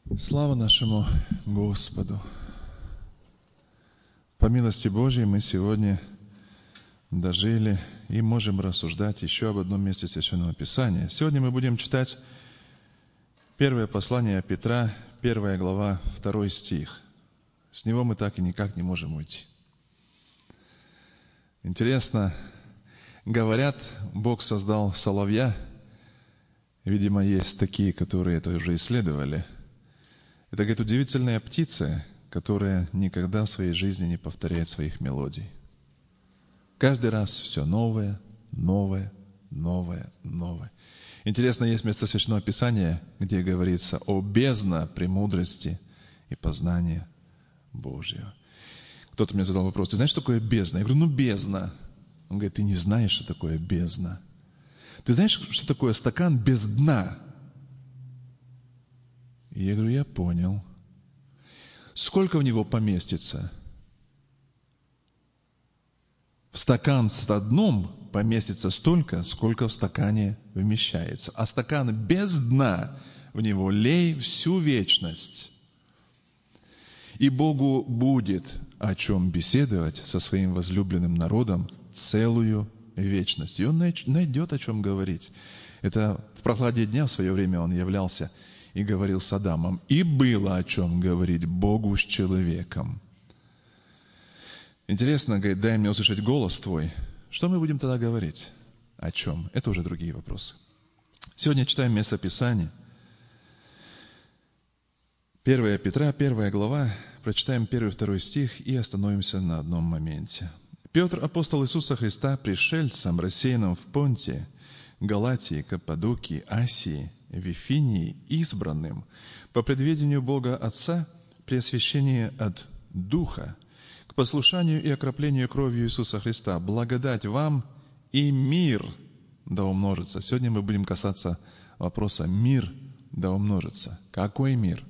Слава нашему Господу! По милости Божьей мы сегодня дожили и можем рассуждать еще об одном месте Священного Писания. Сегодня мы будем читать первое послание Петра, 1 глава, 2 стих. С него мы так и никак не можем уйти. Интересно, говорят, Бог создал соловья. Видимо, есть такие, которые это уже исследовали. Это, говорит, удивительная птица, которая никогда в своей жизни не повторяет своих мелодий. Каждый раз все новое, новое, новое, новое. Интересно, есть место Священного Писания, где говорится о бездна премудрости и познания Божьего. Кто-то мне задал вопрос: ты знаешь, что такое бездна? Я говорю, бездна. Он говорит, ты не знаешь, что такое бездна. Ты знаешь, что такое стакан без дна? И я говорю, я понял. Сколько в него поместится? В стакан с дном поместится столько, сколько в стакане вмещается. А стакан без дна, в него лей всю вечность. И Богу будет о чем беседовать со своим возлюбленным народом целую вечность. И Он найдет о чем говорить. Это в прохладе дня в свое время Он являлся и говорил с Адамом. И было о чем говорить Богу с человеком. Интересно, говорит, дай мне услышать голос твой. Что мы будем тогда говорить? О чем? Это уже другие вопросы. Сегодня читаем место Писания. 1 Петра, 1 глава. Прочитаем 1-2 стих и остановимся на одном моменте. Петр, апостол Иисуса Христа, пришельцем, рассеянным в Понте, Галатии, Каппадокии, Асии, Вифинии, избранным по предведению Бога Отца при освящении от Духа, к послушанию и окроплению кровью Иисуса Христа, благодать вам и мир да умножится. Сегодня мы будем касаться вопроса «мир да умножится». Какой мир?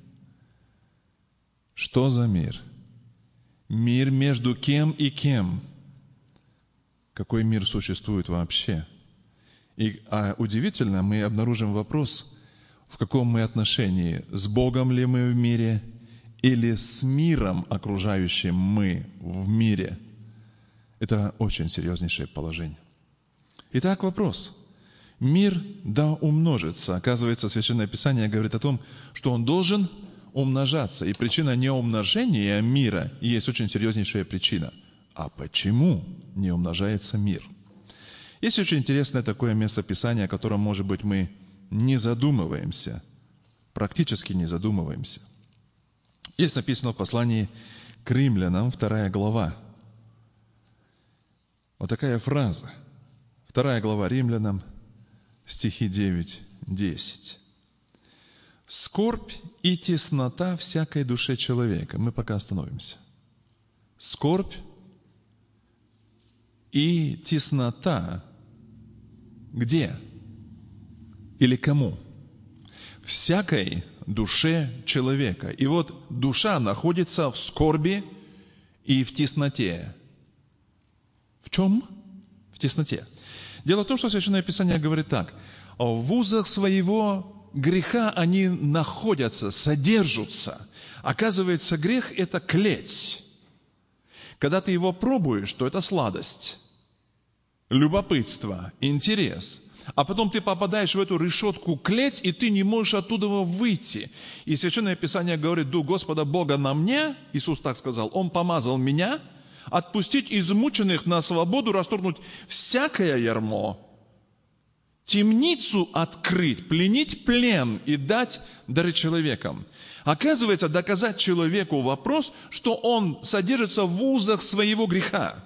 Что за мир? Мир между кем и кем? Какой мир существует вообще? А удивительно, мы обнаружим вопрос, в каком мы отношении, с Богом ли мы в мире или с миром, окружающим мы в мире. Это очень серьезнейшее положение. Итак, вопрос. Мир да умножится. Оказывается, Священное Писание говорит о том, что он должен умножаться. И причина неумножения мира есть очень серьезнейшая причина. А почему не умножается мир? Есть очень интересное такое место Писания, о котором, может быть, мы не задумываемся, практически не задумываемся. Есть написано в послании к Римлянам, 2 глава. Вот такая фраза. 2 глава Римлянам, стихи 9-10. «Скорбь и теснота всякой душе человека». Мы пока остановимся. Скорбь и теснота где? Или кому? Всякой душе человека. И вот душа находится в скорби и в тесноте. В чем? В тесноте. Дело в том, что Священное Писание говорит так. В узах своего греха они находятся, содержатся. Оказывается, грех – это клеть. Когда ты его пробуешь, то это сладость, любопытство, интерес. А потом ты попадаешь в эту решетку клеть, и ты не можешь оттуда выйти. И Священное Писание говорит: «Дух Господа Бога на мне», Иисус так сказал, Он помазал меня, отпустить измученных на свободу, расторгнуть всякое ярмо, темницу открыть, пленить плен и дать дары человекам. Оказывается, доказать человеку вопрос, что он содержится в узах своего греха,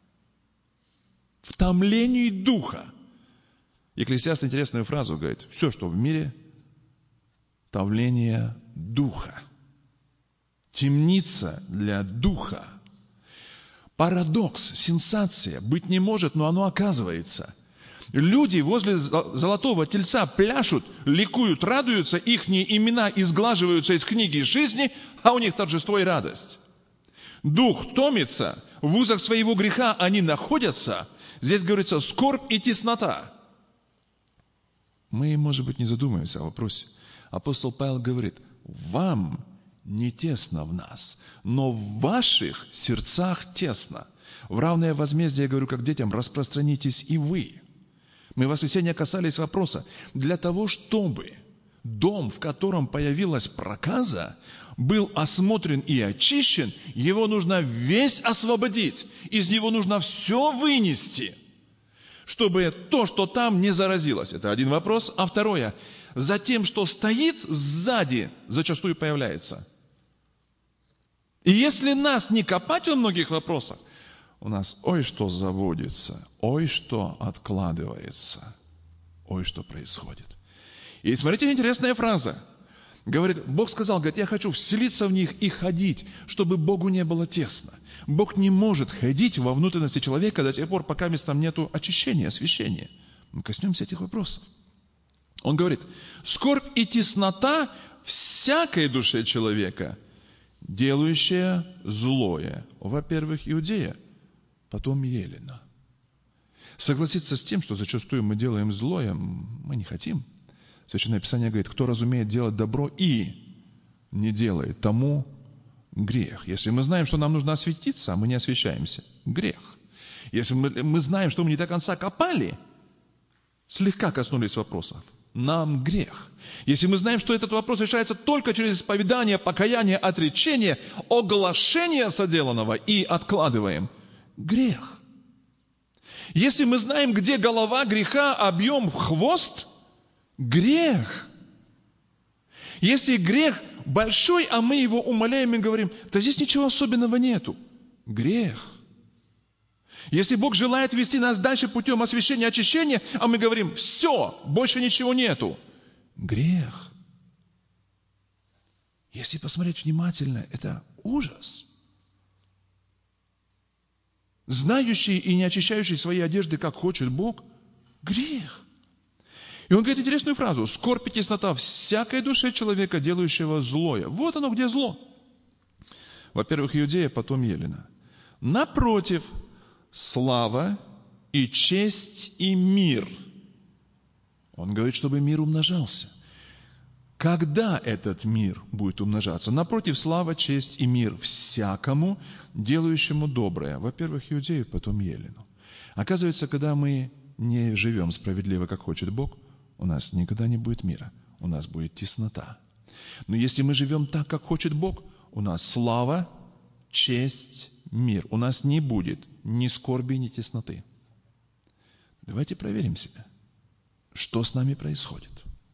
в томлении духа. Екклесиаст интересную фразу говорит: все, что в мире, томление духа. Темница для духа. Парадокс, сенсация, быть не может, но оно оказывается. Люди возле золотого тельца пляшут, ликуют, радуются, их имена изглаживаются из книги жизни, а у них торжество и радость. Дух томится, в узах своего греха они находятся. Здесь говорится скорбь и теснота. Мы, может быть, не задумываемся о вопросе. Апостол Павел говорит: вам не тесно в нас, но в ваших сердцах тесно. В равное возмездие, я говорю, как детям, распространитесь и вы. Мы в воскресенье касались вопроса. Для того, чтобы дом, в котором появилась проказа, был осмотрен и очищен, его нужно весь освободить. Из него нужно все вынести, чтобы то, что там, не заразилось. Это один вопрос. А второе, за тем, что стоит сзади, зачастую появляется. И если нас не копать во многих вопросах, у нас ой что заводится, ой что откладывается, ой что происходит. И смотрите, интересная фраза. Говорит, Бог сказал, говорит, я хочу вселиться в них и ходить, чтобы Богу не было тесно. Бог не может ходить во внутренности человека до тех пор, пока там нету очищения, освящения. Мы коснемся этих вопросов. Он говорит, скорбь и теснота всякой душе человека, делающая злое. Во-первых, Иудея, потом Елена. Согласиться с тем, что зачастую мы делаем злое, мы не хотим. Священное Писание говорит, кто разумеет делать добро и не делает, тому грех. Если мы знаем, что нам нужно осветиться, а мы не освещаемся, грех. Если мы знаем, что мы не до конца копали, слегка коснулись вопросов, нам грех. Если мы знаем, что этот вопрос решается только через исповедание, покаяние, отречение, оглашение соделанного и откладываем, грех. Если мы знаем, где голова греха, объем, хвост, грех. Если грех большой, а мы его умаляем и говорим, да здесь ничего особенного нету. Грех. Если Бог желает вести нас дальше путем освящения, очищения, а мы говорим, все, больше ничего нету. Грех. Если посмотреть внимательно, это ужас. Знающий и не очищающий свои одежды, как хочет Бог, грех. И он говорит интересную фразу. Скорбь и теснота всякой душе человека, делающего злое. Вот оно, где зло. Во-первых, Иудея, потом Елена. Напротив, слава и честь и мир. Он говорит, чтобы мир умножался. Когда этот мир будет умножаться? Напротив, слава, честь и мир всякому, делающему доброе. Во-первых, Иудею, потом Елену. Оказывается, когда мы не живем справедливо, как хочет Бог, у нас никогда не будет мира, у нас будет теснота. Но если мы живем так, как хочет Бог, у нас слава, честь, мир. У нас не будет ни скорби, ни тесноты. Давайте проверим себя, что с нами происходит.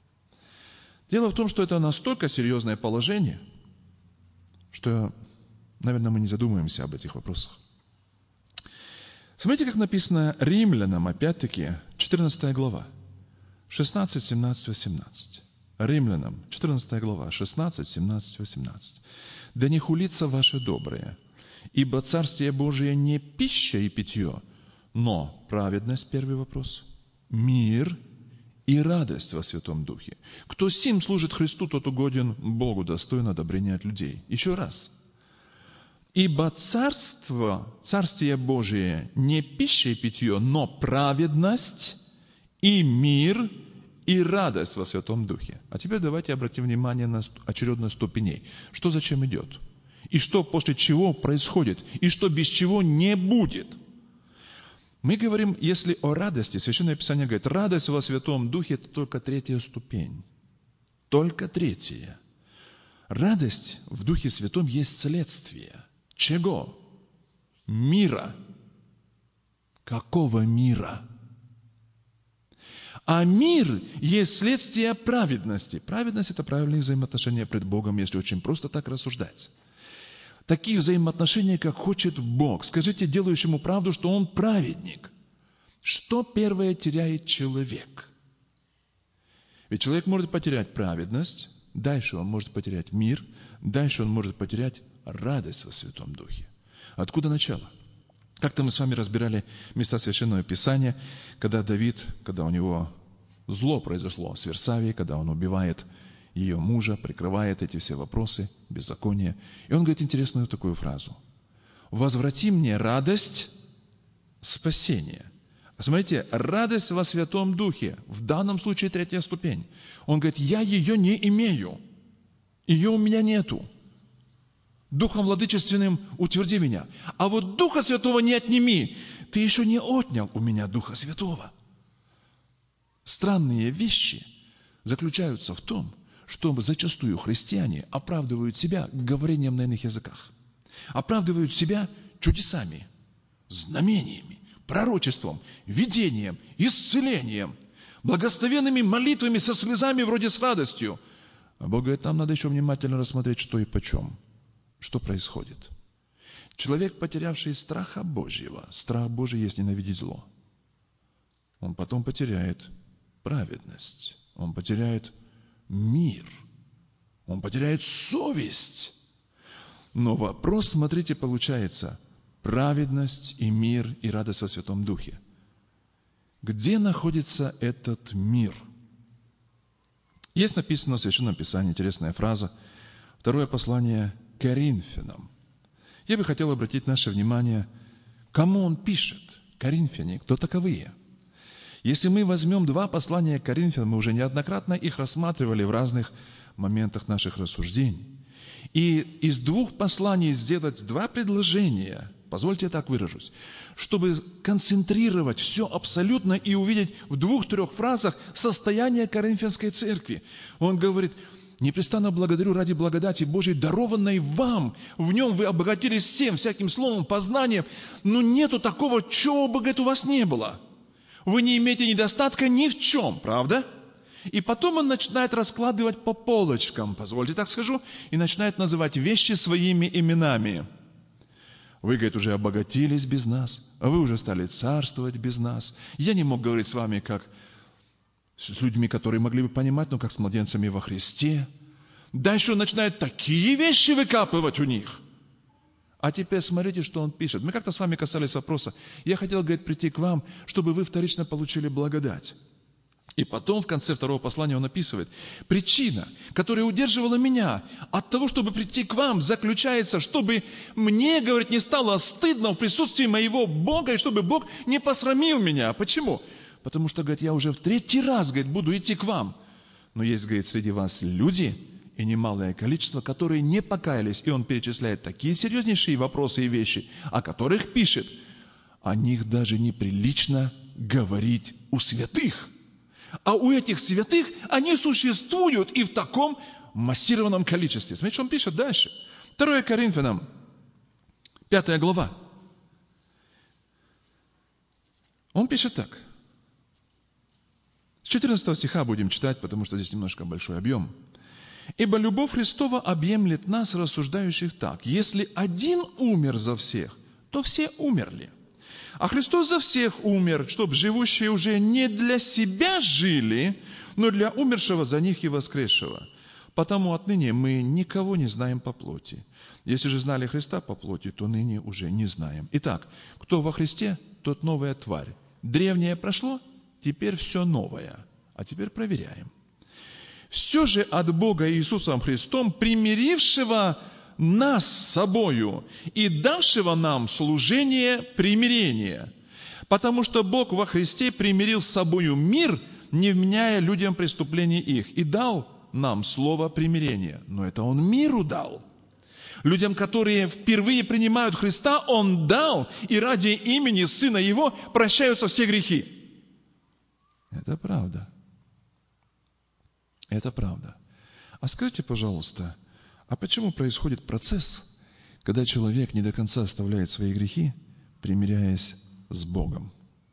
Дело в том, что это настолько серьезное положение, что, наверное, мы не задумываемся об этих вопросах. Смотрите, как написано Римлянам, опять-таки, 14 глава, 16, 17, 18. Римлянам, 14 глава, 16, 17, 18. «Да не хулится ваше доброе, ибо Царствие Божие не пища и питье, но праведность», первый вопрос, «мир и радость во Святом Духе. Кто сим служит Христу, тот угоден Богу, достоин одобрения от людей». Еще раз. «Ибо Царствие Божие не пища и питье, но праведность и мир и радость во Святом Духе». А теперь давайте обратим внимание на очередность ступеней. Что зачем идет? И что после чего происходит? И что без чего не будет? Мы говорим, если о радости, Священное Писание говорит, радость во Святом Духе – это только третья ступень. Только третья. Радость в Духе Святом есть следствие. Чего? Мира. Какого мира? А мир есть следствие праведности. Праведность – это правильные взаимоотношения пред Богом, если очень просто так рассуждать. Такие взаимоотношения, как хочет Бог. Скажите делающему правду, что он праведник. Что первое теряет человек? Ведь человек может потерять праведность, дальше он может потерять мир, дальше он может потерять радость во Святом Духе. Откуда начало? Как-то мы с вами разбирали места Священного Писания, когда Давид, когда у него зло произошло с Версавией, когда он убивает ее мужа, прикрывает эти все вопросы, беззакония. И он говорит интересную такую фразу. «Возврати мне радость спасения». Смотрите, радость во Святом Духе, в данном случае третья ступень. Он говорит, я ее не имею. Ее у меня нету. Духом владычественным утверди меня. А вот Духа Святого не отними. Ты еще не отнял у меня Духа Святого. Странные вещи заключаются в том, что зачастую христиане оправдывают себя говорением на иных языках. Оправдывают себя чудесами, знамениями, пророчеством, видением, исцелением, благословенными молитвами со слезами вроде с радостью. А Бог говорит, нам надо еще внимательно рассмотреть, что и почем, что происходит. Человек, потерявший страха Божьего, страх Божий есть ненавидеть зло. Он потом потеряет праведность, он потеряет мир, он потеряет совесть. Но вопрос, смотрите, получается, праведность и мир и радость во Святом Духе. Где находится этот мир? Есть написано в Священном Писании интересная фраза, второе послание к Коринфянам. Я бы хотел обратить наше внимание, кому он пишет. Коринфяне, кто таковые? Если мы возьмем два послания к Коринфянам, мы уже неоднократно их рассматривали в разных моментах наших рассуждений. И из двух посланий сделать два предложения, позвольте я так выражусь, чтобы концентрировать все абсолютно и увидеть в двух-трех фразах состояние Коринфянской церкви. Он говорит, непрестанно благодарю ради благодати Божией, дарованной вам. В нем вы обогатились всем, всяким словом, познанием. Но нету такого, чего бы, говорит, у вас не было. Вы не имеете недостатка ни в чем, правда? И потом он начинает раскладывать по полочкам, позвольте так скажу, и начинает называть вещи своими именами. Вы, говорит, уже обогатились без нас, а вы уже стали царствовать без нас. Я не мог говорить с вами, как с людьми, которые могли бы понимать, но как с младенцами во Христе. Дальше он начинает такие вещи выкапывать у них. А теперь смотрите, что он пишет. Мы как-то с вами касались вопроса. Я хотел, говорит, прийти к вам, чтобы вы вторично получили благодать. И потом в конце второго послания он описывает, причина, которая удерживала меня от того, чтобы прийти к вам, заключается, чтобы мне, говорит, не стало стыдно в присутствии моего Бога, и чтобы Бог не посрамил меня. Почему? Потому что, говорит, я уже в третий раз, говорит, буду идти к вам. Но есть, говорит, среди вас люди, и немалое количество, которые не покаялись. И он перечисляет такие серьезнейшие вопросы и вещи, о которых пишет. О них даже неприлично говорить у святых. А у этих святых они существуют и в таком массированном количестве. Смотрите, что он пишет дальше. 2 Коринфянам, 5 глава. Он пишет так. С 14 стиха будем читать, потому что здесь немножко большой объем. «Ибо любовь Христова объемлет нас, рассуждающих так. Если один умер за всех, то все умерли. А Христос за всех умер, чтобы живущие уже не для себя жили, но для умершего за них и воскресшего. Потому отныне мы никого не знаем по плоти. Если же знали Христа по плоти, то ныне уже не знаем. Итак, кто во Христе, тот новая тварь. Древнее прошло, теперь все новое. А теперь проверяем. Все же от Бога Иисусом Христом, примирившего нас с собою и давшего нам служение примирения. Потому что Бог во Христе примирил с собою мир, не вменяя людям преступлений их, и дал нам слово примирения. Но это Он миру дал. Людям, которые впервые принимают Христа, Он дал, и ради имени Сына Его прощаются все грехи. Это правда. Это правда. А скажите, пожалуйста, а почему происходит процесс, когда человек не до конца оставляет свои грехи, примиряясь с Богом?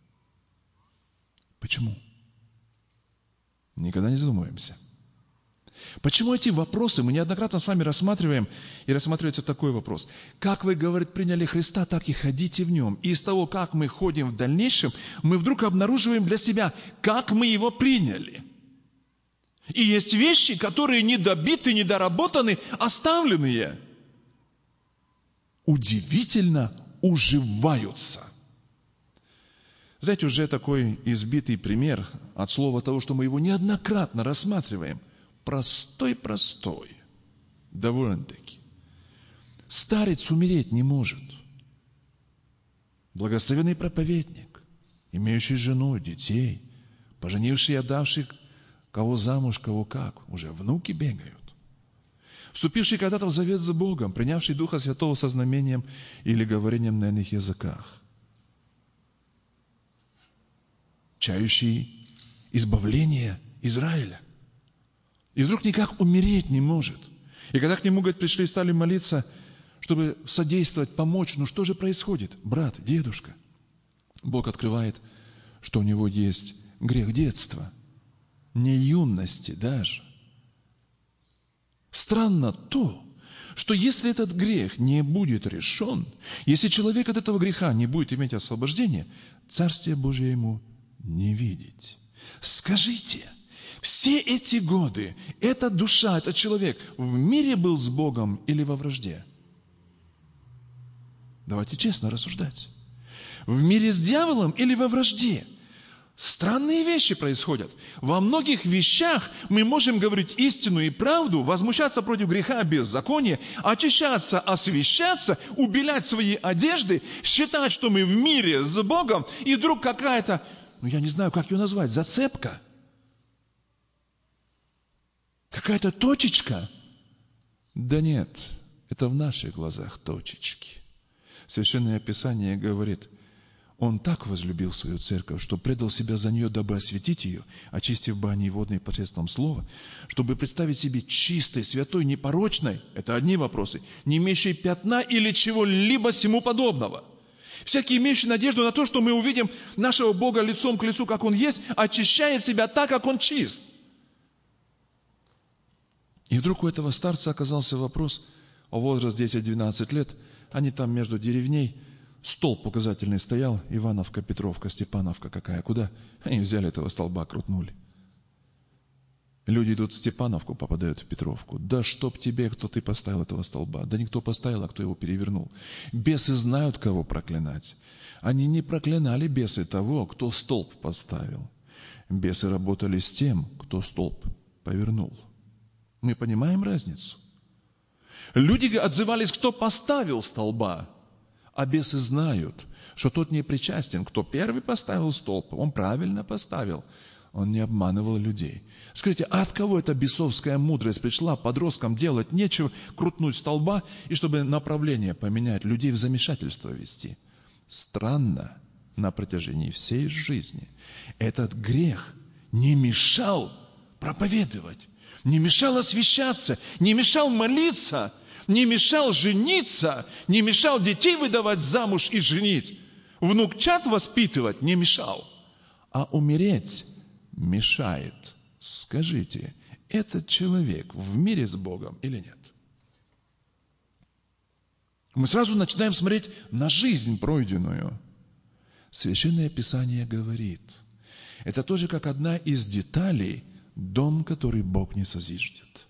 Почему? Никогда не задумываемся. Почему эти вопросы мы неоднократно с вами рассматриваем, и рассматривается такой вопрос. Как вы, говорит, приняли Христа, так и ходите в Нем. И из того, как мы ходим в дальнейшем, мы вдруг обнаруживаем для себя, как мы Его приняли. И есть вещи, которые недобиты, недоработаны, оставленные. Удивительно уживаются. Знаете, уже такой избитый пример от слова того, что мы его неоднократно рассматриваем. Простой, довольно-таки. Старец умереть не может. Благословенный проповедник, имеющий жену, детей, поженивший и отдавший кого замуж, кого как. Уже внуки бегают. вступивший когда-то в завет с Богом, принявший Духа Святого со знамением или говорением на иных языках, чающий избавление Израиля. И вдруг никак умереть не может. И когда к нему, говорит, пришли и стали молиться, чтобы содействовать, помочь, ну что же происходит? Брат, дедушка. Бог открывает, что у него есть грех детства, не юности даже. Странно то, что если этот грех не будет решен, если человек от этого греха не будет иметь освобождения, Царствие Божие ему не видеть. Скажите, все эти годы эта душа, этот человек в мире был с Богом или во вражде? Давайте честно рассуждать. В мире с дьяволом или во вражде? Странные вещи происходят. Во многих вещах мы можем говорить истину и правду, возмущаться против греха, беззакония, очищаться, освящаться, убелять свои одежды, считать, что мы в мире с Богом, и вдруг какая-то, я не знаю, как ее назвать, зацепка, какая-то точечка. Да нет, это в наших глазах точечки. Священное Писание говорит, Он так возлюбил свою церковь, что предал себя за нее, дабы осветить ее, очистив бани водной посредством слова, чтобы представить себе чистой, святой, непорочной, это одни вопросы, не имеющей пятна или чего-либо сему подобного. Всякий, имеющий надежду на то, что мы увидим нашего Бога лицом к лицу, как Он есть, очищает себя так, как Он чист. И вдруг у этого старца оказался вопрос о возрасте 10-12 лет. Они там между деревней, столб указательный стоял, Ивановка, Петровка, Степановка какая, куда? Они взяли этого столба, крутнули. Люди идут в Степановку, попадают в Петровку. Да чтоб тебе, кто ты поставил этого столба. Да никто поставил, а кто его перевернул. Бесы знают, кого проклинать. Они не проклинали бесы того, кто столб поставил. Бесы работали с тем, кто столб повернул. Мы понимаем разницу? Люди отзывались, кто поставил столба, а бесы знают, что тот не причастен. Кто первый поставил столб, он правильно поставил. Он не обманывал людей. Скажите, а от кого эта бесовская мудрость пришла? Подросткам делать нечего, крутнуть столба, и чтобы направление поменять, людей в замешательство вести. Странно, на протяжении всей жизни этот грех не мешал проповедовать, не мешал освящаться, не мешал молиться, не мешал жениться, не мешал детей выдавать замуж и женить, внук-чад воспитывать не мешал, а умереть мешает. Скажите, этот человек в мире с Богом или нет? Мы сразу начинаем смотреть на жизнь пройденную. Священное Писание говорит, это тоже как одна из деталей, дом, который Бог не созиждет.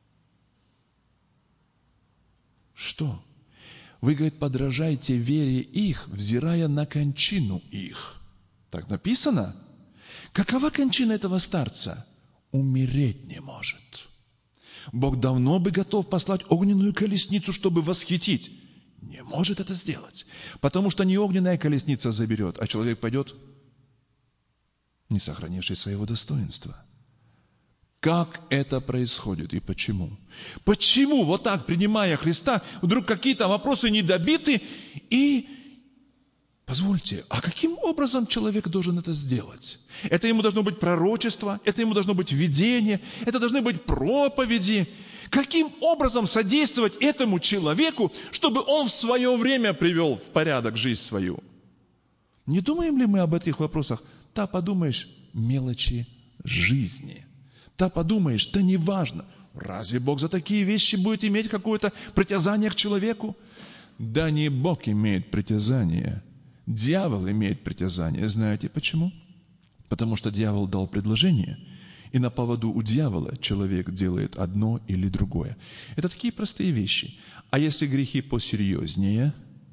Что? Вы, говорит, подражайте вере их, взирая на кончину их. Так написано? Какова кончина этого старца? Умереть не может. Бог давно бы готов послать огненную колесницу, чтобы восхитить. Не может это сделать. Потому что не огненная колесница заберет, а человек пойдет, не сохранивший своего достоинства. Как это происходит и почему? Почему вот так, принимая Христа, вдруг какие-то вопросы недобиты? И, позвольте, а каким образом человек должен это сделать? Это ему должно быть пророчество, это ему должно быть видение, это должны быть проповеди. Каким образом содействовать этому человеку, чтобы он в свое время привел в порядок жизнь свою? Не думаем ли мы об этих вопросах? Да, подумаешь, мелочи жизни. Да, подумаешь, да не важно. Разве Бог за такие вещи будет иметь какое-то притязание к человеку? Да не Бог имеет притязание. Дьявол имеет притязание. Знаете почему? Потому что дьявол дал предложение, и на поводу у дьявола человек делает одно или другое. Это такие простые вещи. А если грехи посерьезнее?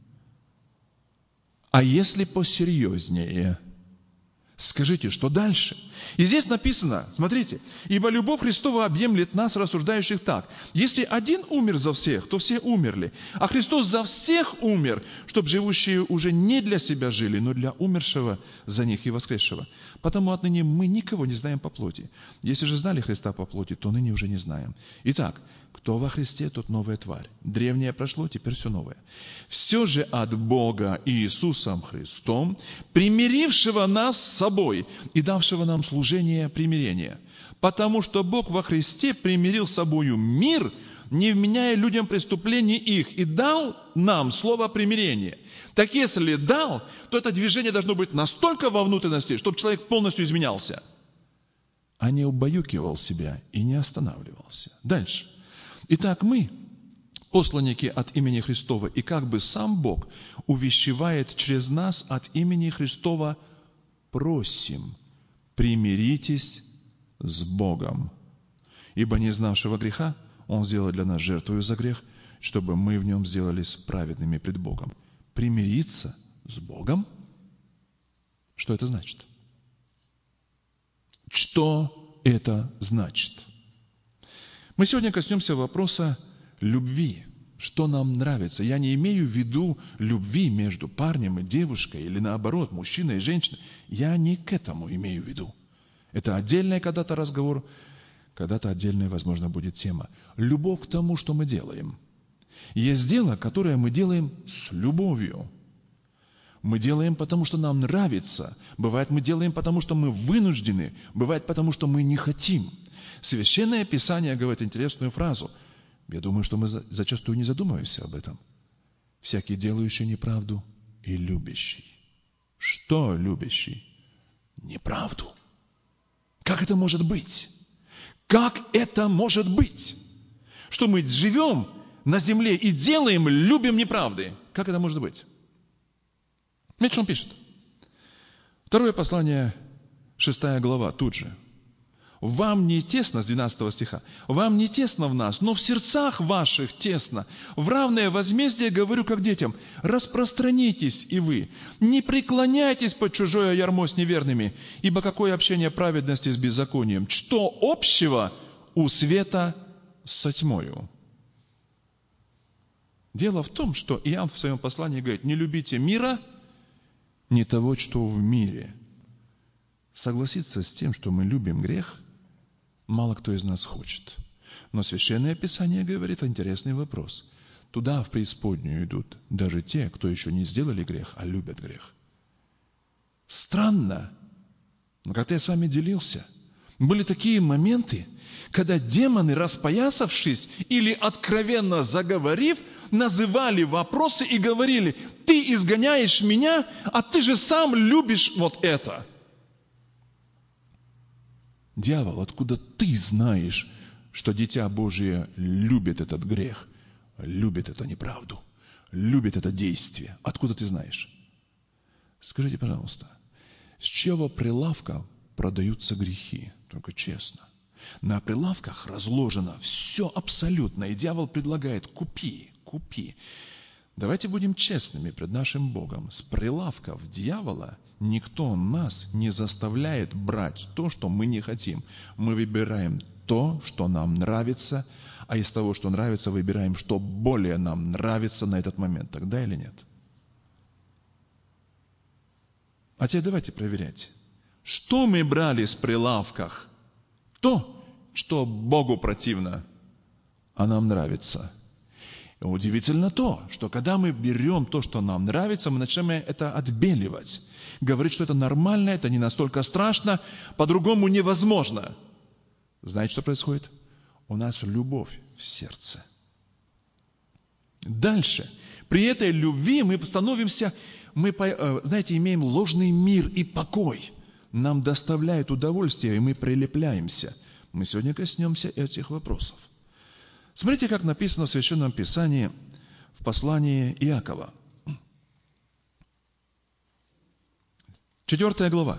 А если посерьезнее? Скажите, что дальше? И здесь написано, смотрите, «Ибо любовь Христова объемлет нас, рассуждающих так. Если один умер за всех, то все умерли. А Христос за всех умер, чтобы живущие уже не для себя жили, но для умершего за них и воскресшего. Потому отныне мы никого не знаем по плоти. Если же знали Христа по плоти, то ныне уже не знаем. Итак, Кто во Христе, тот новая тварь. Древнее прошло, теперь все новое. Все же от Бога Иисусом Христом, примирившего нас с собой и давшего нам служение примирения. Потому что Бог во Христе примирил с собою мир, не вменяя людям преступлений их, и дал нам слово примирения. Так если дал, то это движение должно быть настолько во внутренности, чтобы человек полностью изменялся, а не убаюкивал себя и не останавливался. Дальше. Итак, мы, посланники от имени Христова, и как бы сам Бог увещевает через нас от имени Христова, просим, примиритесь с Богом. Ибо не знавшего греха Он сделал для нас жертвою за грех, чтобы мы в нем сделались праведными пред Богом. Примириться с Богом? Что это значит? Что это значит? Мы сегодня коснемся вопроса любви. Что нам нравится? Я не имею в виду любви между парнем и девушкой, или наоборот, мужчиной и женщиной. Я не к этому имею в виду. Это отдельный когда-то разговор, когда-то отдельная, возможно, будет тема. Любовь к тому, что мы делаем. Есть дело, которое мы делаем с любовью. Мы делаем, потому что нам нравится. Бывает, мы делаем, потому что мы вынуждены. Бывает, потому что мы не хотим. Священное Писание говорит интересную фразу. Я думаю, что мы зачастую не задумываемся об этом. Всякий делающий неправду и любящий. Что любящий? Неправду. Как это может быть? Как это может быть? Что мы живем на земле и делаем, любим неправды. Как это может быть? Смотрите, что он пишет. Второе послание, 6 глава, тут же. «Вам не тесно», с 12 стиха, «вам не тесно в нас, но в сердцах ваших тесно. В равное возмездие говорю, как детям, распространитесь и вы, не преклоняйтесь под чужое ярмо с неверными, ибо какое общение праведности с беззаконием? Что общего у света со тьмою?» Дело в том, что Иоанн в своем послании говорит, не любите мира, не того, что в мире. Согласиться с тем, что мы любим грех, мало кто из нас хочет. Но Священное Писание говорит интересный вопрос. Туда, в преисподнюю, идут даже те, кто еще не сделали грех, а любят грех. Странно, но как-то я с вами делился. Были такие моменты, когда демоны, распоясавшись или откровенно заговорив, называли вопросы и говорили, ты изгоняешь меня, а ты же сам любишь вот это. Дьявол, откуда ты знаешь, что Дитя Божие любит этот грех, любит эту неправду, любит это действие? Откуда ты знаешь? Скажите, пожалуйста, с чьего прилавка продаются грехи? Только честно. На прилавках разложено все абсолютно, и дьявол предлагает купи. Давайте будем честными пред нашим Богом. С прилавков дьявола никто нас не заставляет брать то, что мы не хотим. Мы выбираем то, что нам нравится, а из того, что нравится, выбираем, что более нам нравится на этот момент. Тогда или нет? А теперь давайте проверять. Что мы брали с прилавках? То, что Богу противно, а нам нравится. И удивительно то, что когда мы берем то, что нам нравится, мы начинаем это отбеливать. Говорить, что это нормально, это не настолько страшно, по-другому невозможно. Знаете, что происходит? У нас любовь в сердце. Дальше. При этой любви мы становимся, знаете, имеем ложный мир и покой. Нам доставляет удовольствие, и мы прилепляемся. Мы сегодня коснемся этих вопросов. Смотрите, как написано в Священном Писании в послании Иакова. 4 глава.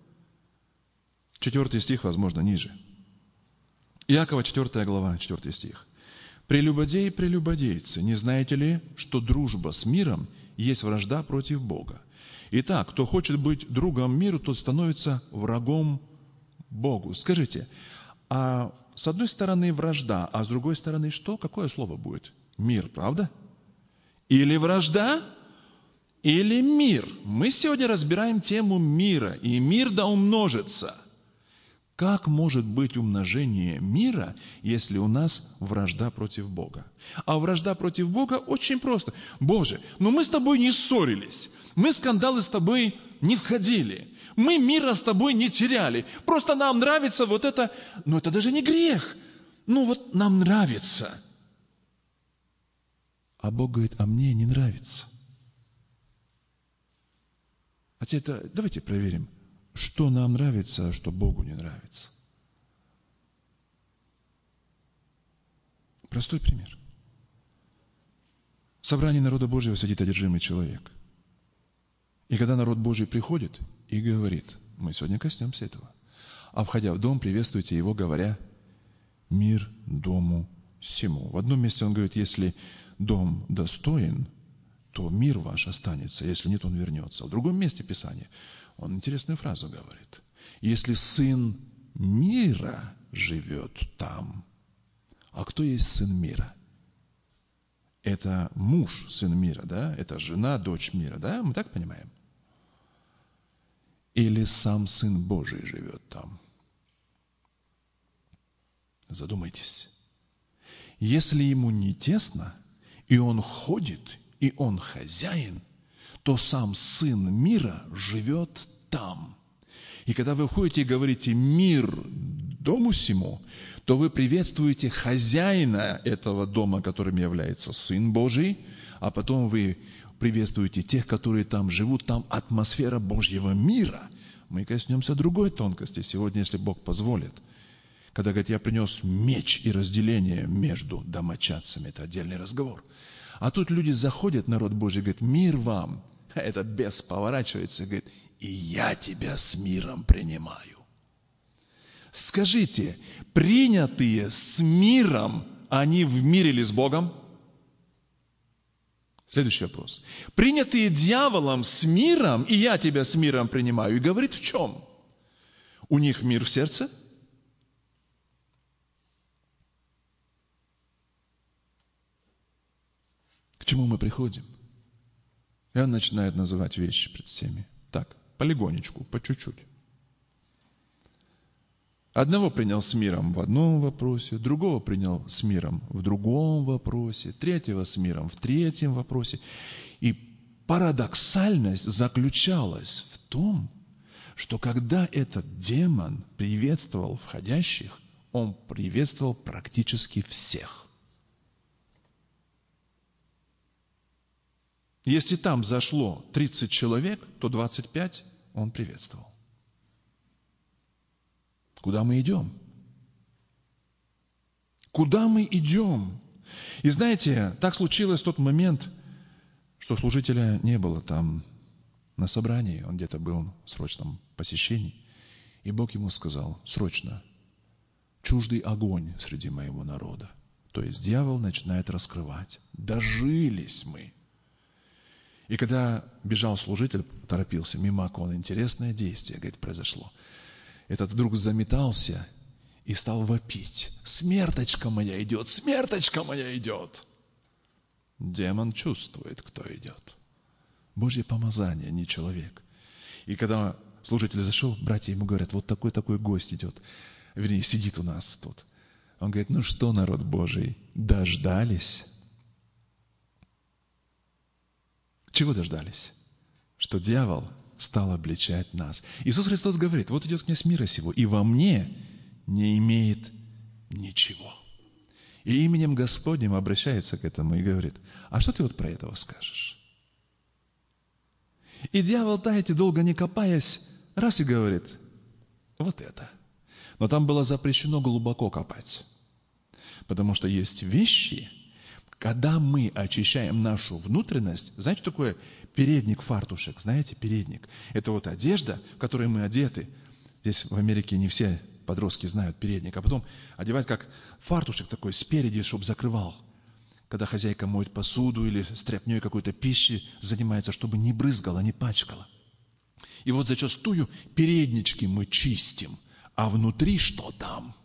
4 стих, возможно, ниже. Иакова, 4 глава, 4 стих. «Прелюбодеи, прелюбодейцы, не знаете ли, что дружба с миром есть вражда против Бога? Итак, кто хочет быть другом миру, тот становится врагом Богу». Скажите, а с одной стороны вражда, а с другой стороны что? Какое слово будет? Мир, правда? Или вражда, или мир. Мы сегодня разбираем тему мира, и мир да умножится. Как может быть умножение мира, если у нас вражда против Бога? А вражда против Бога очень просто. Боже, но мы с тобой не ссорились, мы в скандалы с тобой не входили, мы мира с тобой не теряли. Просто нам нравится вот это, но это даже не грех. Ну вот нам нравится. А Бог говорит, а мне не нравится. А теперь давайте проверим, что нам нравится, а что Богу не нравится. Простой пример. В собрании народа Божьего сидит одержимый человек. И когда народ Божий приходит и говорит, мы сегодня коснемся этого, а входя в дом, приветствуйте его, говоря, мир дому сему. В одном месте он говорит, если дом достоин, то мир ваш останется, если нет, он вернется. В другом месте Писания он интересную фразу говорит. Если сын мира живет там, а кто есть сын мира? Это муж, сын мира, да? Это жена, дочь мира, да? Мы так понимаем? Или сам Сын Божий живет там? Задумайтесь. Если ему не тесно, и он ходит, и он хозяин, то сам Сын мира живет там. И когда вы входите и говорите «мир дому сему», то вы приветствуете хозяина этого дома, которым является Сын Божий, а потом вы приветствуете тех, которые там живут, там атмосфера Божьего мира. Мы коснемся другой тонкости сегодня, если Бог позволит. Когда говорит, я принес меч и разделение между домочадцами, это отдельный разговор. А тут люди заходят, народ Божий, говорит, мир вам. А этот бес поворачивается и говорит, и я тебя с миром принимаю. Скажите, принятые с миром, они в мире ли с Богом? Следующий вопрос. Принятые дьяволом с миром, и я тебя с миром принимаю. И говорит в чем? У них мир в сердце? К чему мы приходим? И он начинает называть вещи пред всеми. Так, полигонечку, по чуть-чуть. Одного принял с миром в одном вопросе, другого принял с миром в другом вопросе, третьего с миром в третьем вопросе. И парадоксальность заключалась в том, что когда этот демон приветствовал входящих, он приветствовал практически всех. Если там зашло 30 человек, то 25 он приветствовал. Куда мы идем? Куда мы идем? И знаете, так случилось в тот момент, что служителя не было там на собрании, он где-то был в срочном посещении. И Бог ему сказал, срочно, чуждый огонь среди моего народа. То есть дьявол начинает раскрывать. Дожились мы. И когда бежал служитель, торопился мимо окон, интересное действие, говорит, произошло. Этот вдруг заметался и стал вопить. Смерточка моя идет, смерточка моя идет. Демон чувствует, кто идет. Божье помазание, не человек. И когда служитель зашел, братья ему говорят, вот такой гость идет. Вернее, сидит у нас тут. Он говорит, ну что, народ Божий, дождались? Чего дождались? Что дьявол стал обличать нас. Иисус Христос говорит, вот идет князь мира сего, и во мне не имеет ничего. И именем Господним обращается к этому и говорит, а что ты вот про этого скажешь? И дьявол, знаете, долго не копаясь, раз и говорит, вот это. Но там было запрещено глубоко копать. Потому что есть вещи, когда мы очищаем нашу внутренность, знаете, что такое передник, фартушек? Знаете, передник? Это вот одежда, в которой мы одеты. Здесь в Америке не все подростки знают передник. А потом одевать как фартушек такой спереди, чтобы закрывал. Когда хозяйка моет посуду или стряпней какой-то пищи занимается, чтобы не брызгала, не пачкала. И вот зачастую переднички мы чистим. А внутри что там?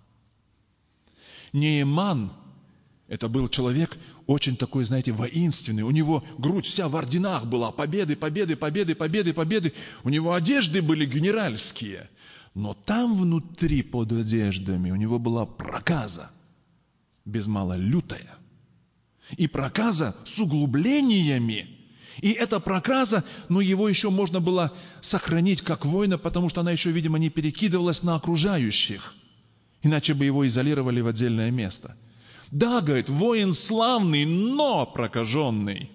Нееман, это был человек очень такой, знаете, воинственный. У него грудь вся в орденах была. Победы, победы, победы, победы, победы. У него одежды были генеральские. Но там внутри, под одеждами, у него была проказа, без мала лютая. И проказа с углублениями. И эта проказа, его еще можно было сохранить как воина, потому что она еще, видимо, не перекидывалась на окружающих. Иначе бы его изолировали в отдельное место. Да, говорит, воин славный, но прокаженный.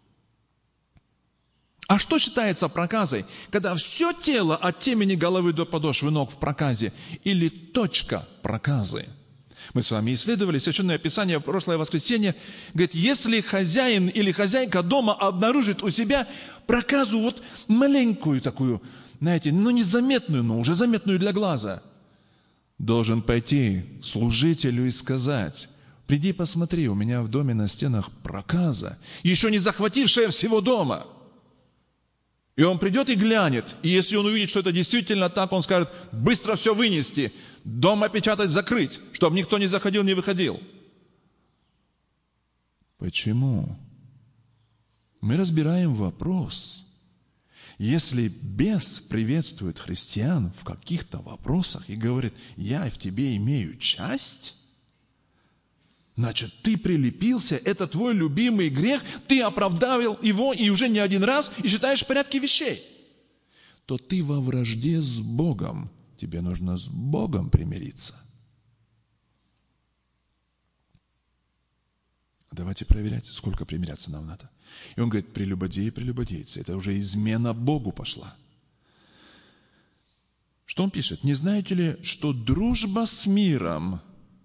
А что считается проказой? Когда все тело от темени головы до подошвы ног в проказе или точка проказы. Мы с вами исследовали Священное Писание в прошлое воскресенье. Говорит, если хозяин или хозяйка дома обнаружит у себя проказу маленькую такую, знаете, незаметную, но уже заметную для глаза, должен пойти к служителю и сказать: приди посмотри, у меня в доме на стенах проказа, еще не захватившая всего дома. И он придет и глянет, и если он увидит, что это действительно так, он скажет: быстро все вынести, дом опечатать, закрыть, чтобы никто не заходил, не выходил. Почему? Мы разбираем вопрос. Если бес приветствует христиан в каких-то вопросах и говорит: я в тебе имею часть, значит, ты прилепился, это твой любимый грех, ты оправдал его и уже не один раз, и считаешь в порядке вещей, то ты во вражде с Богом. Тебе нужно с Богом примириться. Давайте проверять, сколько примиряться нам надо. И он говорит: прелюбодеи, прелюбодейцы. Это уже измена Богу пошла. Что он пишет? Не знаете ли, что дружба с миром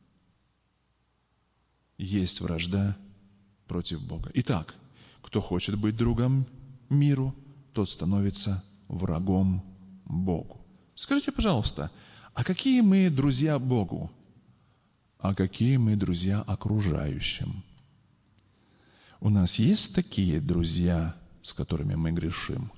есть вражда против Бога? Итак, кто хочет быть другом миру, тот становится врагом Богу. Скажите, пожалуйста, а какие мы друзья Богу? А какие мы друзья окружающим? У нас есть такие друзья, с которыми мы грешим?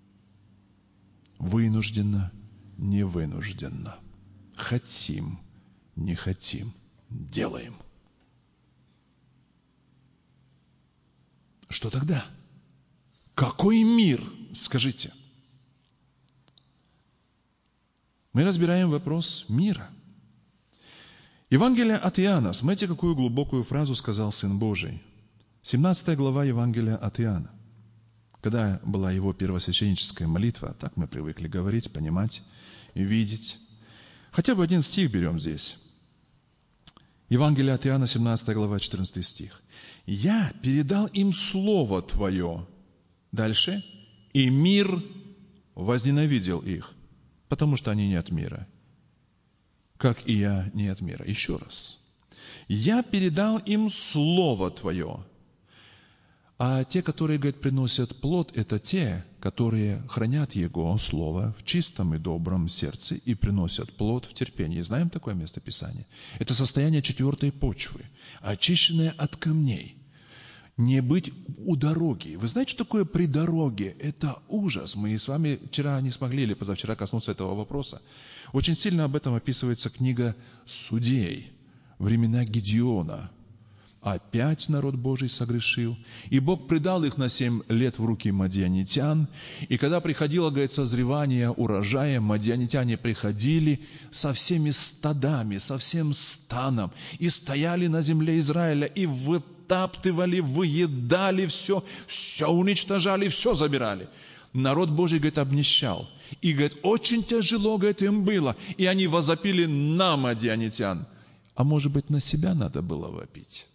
Вынужденно, невынужденно. Хотим, не хотим, делаем. Что тогда? Какой мир? Скажите. Мы разбираем вопрос мира. Евангелие от Иоанна. Смотрите, какую глубокую фразу сказал Сын Божий. 17 глава Евангелия от Иоанна. Когда была его первосвященническая молитва, так мы привыкли говорить, понимать и видеть. Хотя бы один стих берем здесь. Евангелие от Иоанна, 17 глава, 14 стих. «Я передал им Слово Твое». Дальше. «И мир возненавидел их, потому что они не от мира, как и я не от мира». Еще раз. «Я передал им Слово Твое». А те, которые, говорит, приносят плод, это те, которые хранят Его Слово в чистом и добром сердце и приносят плод в терпении. Знаем такое местописание? Это состояние четвертой почвы, очищенное от камней. Не быть у дороги. Вы знаете, что такое при дороге? Это ужас. Мы с вами вчера не смогли или позавчера коснуться этого вопроса. Очень сильно об этом описывается книга Судей, времена Гедеона. Опять народ Божий согрешил, и Бог предал их на 7 лет в руки мадианитян. И когда приходило, говорит, созревание урожая, мадианитяне приходили со всеми стадами, со всем станом, и стояли на земле Израиля, и вытаптывали, выедали все уничтожали, все забирали. Народ Божий, говорит, обнищал. И, говорит, очень тяжело, говорит, им было. И они возопили на мадианитян. А может быть, на себя надо было вопить?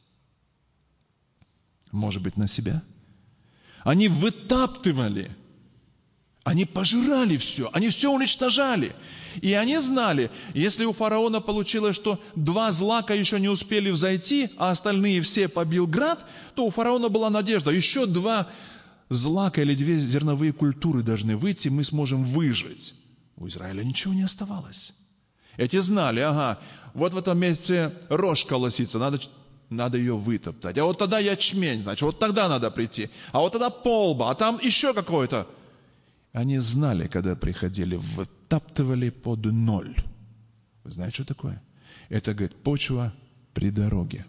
Может быть, на себя? Они вытаптывали, они пожирали все, они все уничтожали. И они знали, если у фараона получилось, что 2 злака еще не успели взойти, а остальные все побил град, то у фараона была надежда, еще 2 злака или 2 зерновые культуры должны выйти, мы сможем выжить. У Израиля ничего не оставалось. Эти знали, вот в этом месте рожь колосится, надо ее вытоптать. А вот тогда ячмень, значит, вот тогда надо прийти. А вот тогда полба, а там еще какое-то. Они знали, когда приходили, вытаптывали под 0. Вы знаете, что такое? Это, говорит, почва при дороге.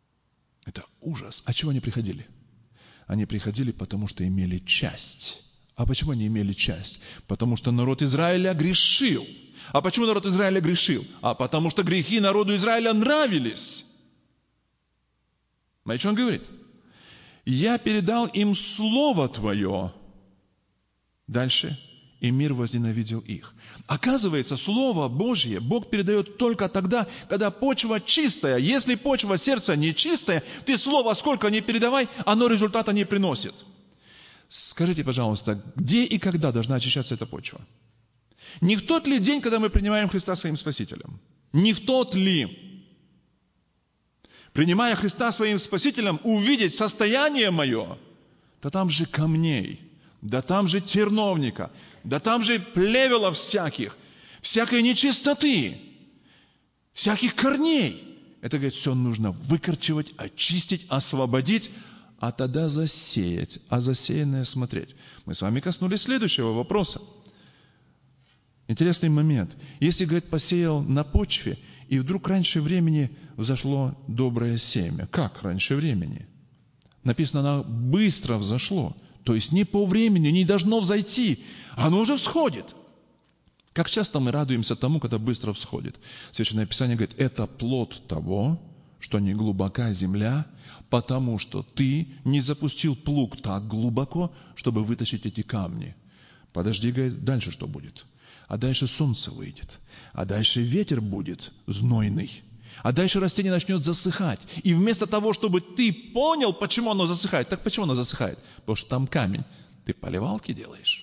Это ужас. А чего они приходили? Они приходили, потому что имели часть А почему они имели часть? Потому что народ Израиля грешил. А почему народ Израиля грешил? А потому что грехи народу Израиля нравились. Знаете, что он говорит? «Я передал им Слово Твое». Дальше. «И мир возненавидел их». Оказывается, Слово Божье Бог передает только тогда, когда почва чистая. Если почва сердца нечистая, ты Слово сколько ни передавай, оно результата не приносит. Скажите, пожалуйста, где и когда должна очищаться эта почва? Не в тот ли день, когда мы принимаем Христа своим Спасителем? Не в тот ли, принимая Христа своим Спасителем, увидеть состояние мое? Да там же камней, да там же терновника, да там же плевелов всяких, всякой нечистоты, всяких корней. Это, говорит, все нужно выкорчевать, очистить, освободить, а тогда засеять, а засеянное смотреть. Мы с вами коснулись следующего вопроса. Интересный момент. Если, говорит, посеял на почве, и вдруг раньше времени взошло доброе семя. Как раньше времени? Написано, оно быстро взошло. То есть не по времени, не должно взойти. Оно уже всходит. Как часто мы радуемся тому, когда быстро всходит. Священное Писание говорит, это плод того, что не глубока земля, потому что ты не запустил плуг так глубоко, чтобы вытащить эти камни. Подожди, говорит, дальше что будет? А дальше солнце выйдет, а дальше ветер будет знойный, а дальше растение начнет засыхать. И вместо того, чтобы ты понял, почему оно засыхает, так почему оно засыхает? Потому что там камень. Ты поливалки делаешь.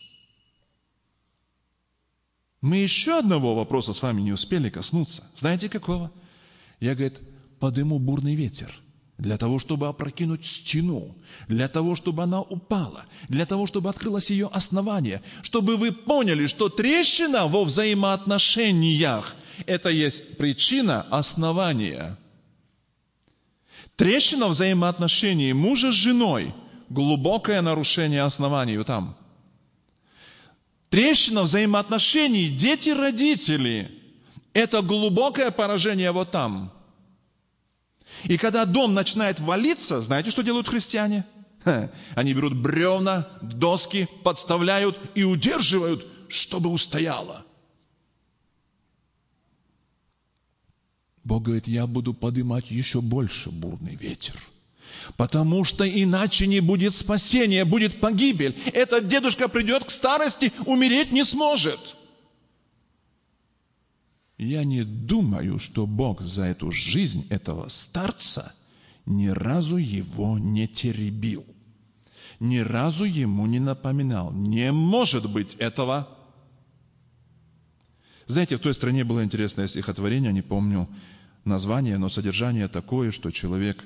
Мы еще одного вопроса с вами не успели коснуться. Знаете какого? Я, говорит, подыму бурный ветер. Для того, чтобы опрокинуть стену, для того, чтобы она упала, для того, чтобы открылось ее основание, чтобы вы поняли, что трещина во взаимоотношениях – это есть причина основания. Трещина в взаимоотношении мужа с женой – глубокое нарушение основания вот там. Трещина в взаимоотношении дети-родители – это глубокое поражение вот там. И когда дом начинает валиться, знаете, что делают христиане? Они берут бревна, доски, подставляют и удерживают, чтобы устояло. Бог говорит, я буду поднимать еще больше бурный ветер, потому что иначе не будет спасения, будет погибель. Этот дедушка придет к старости, умереть не сможет. Я не думаю, что Бог за эту жизнь этого старца ни разу его не теребил, ни разу ему не напоминал. Не может быть этого. Знаете, в той стране было интересное стихотворение, не помню название, но содержание такое, что человек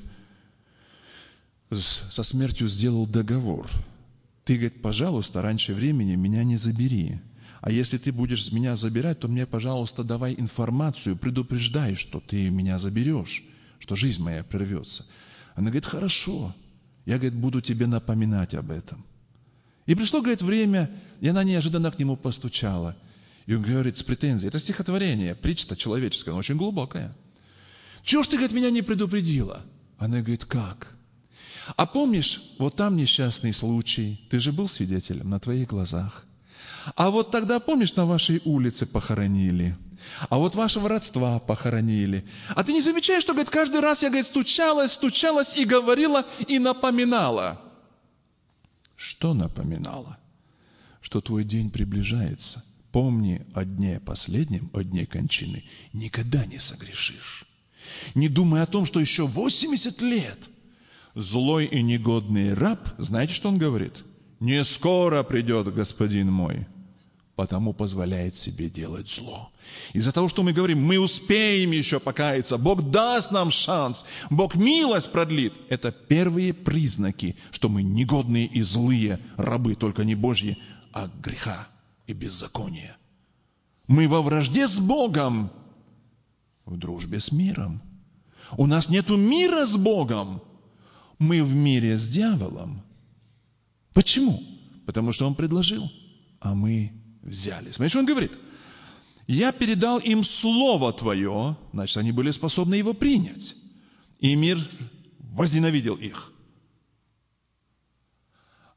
со смертью сделал договор. Ты, говорит, пожалуйста, раньше времени меня не забери. А если ты будешь меня забирать, то мне, пожалуйста, давай информацию, предупреждай, что ты меня заберешь, что жизнь моя прервется. Она говорит, хорошо, я, говорит, буду тебе напоминать об этом. И пришло, говорит, время, и она неожиданно к нему постучала. И он говорит с претензией, это стихотворение, притча человеческая, но очень глубокая. Чего ж ты, говорит, меня не предупредила? Она говорит, как? А помнишь, вот там несчастный случай, ты же был свидетелем на твоих глазах. А вот тогда, помнишь, на вашей улице похоронили? А вот вашего родства похоронили. А ты не замечаешь, что, говорит, каждый раз я, говорит, стучалась и говорила, и напоминала. Что напоминала? Что твой день приближается. Помни о дне последнем, о дне кончины. Никогда не согрешишь. Не думай о том, что еще 80 лет. Злой и негодный раб, знаете, что он говорит? Не скоро придет господин мой, потому позволяет себе делать зло. Из-за того, что мы говорим, мы успеем еще покаяться, Бог даст нам шанс, Бог милость продлит. Это первые признаки, что мы негодные и злые рабы, только не Божьи, а греха и беззакония. Мы во вражде с Богом, в дружбе с миром. У нас нету мира с Богом. Мы в мире с дьяволом. Почему? Потому что он предложил, а мы взяли. Смотрите, что он говорит. Я передал им Слово Твое, значит, они были способны его принять. И мир возненавидел их.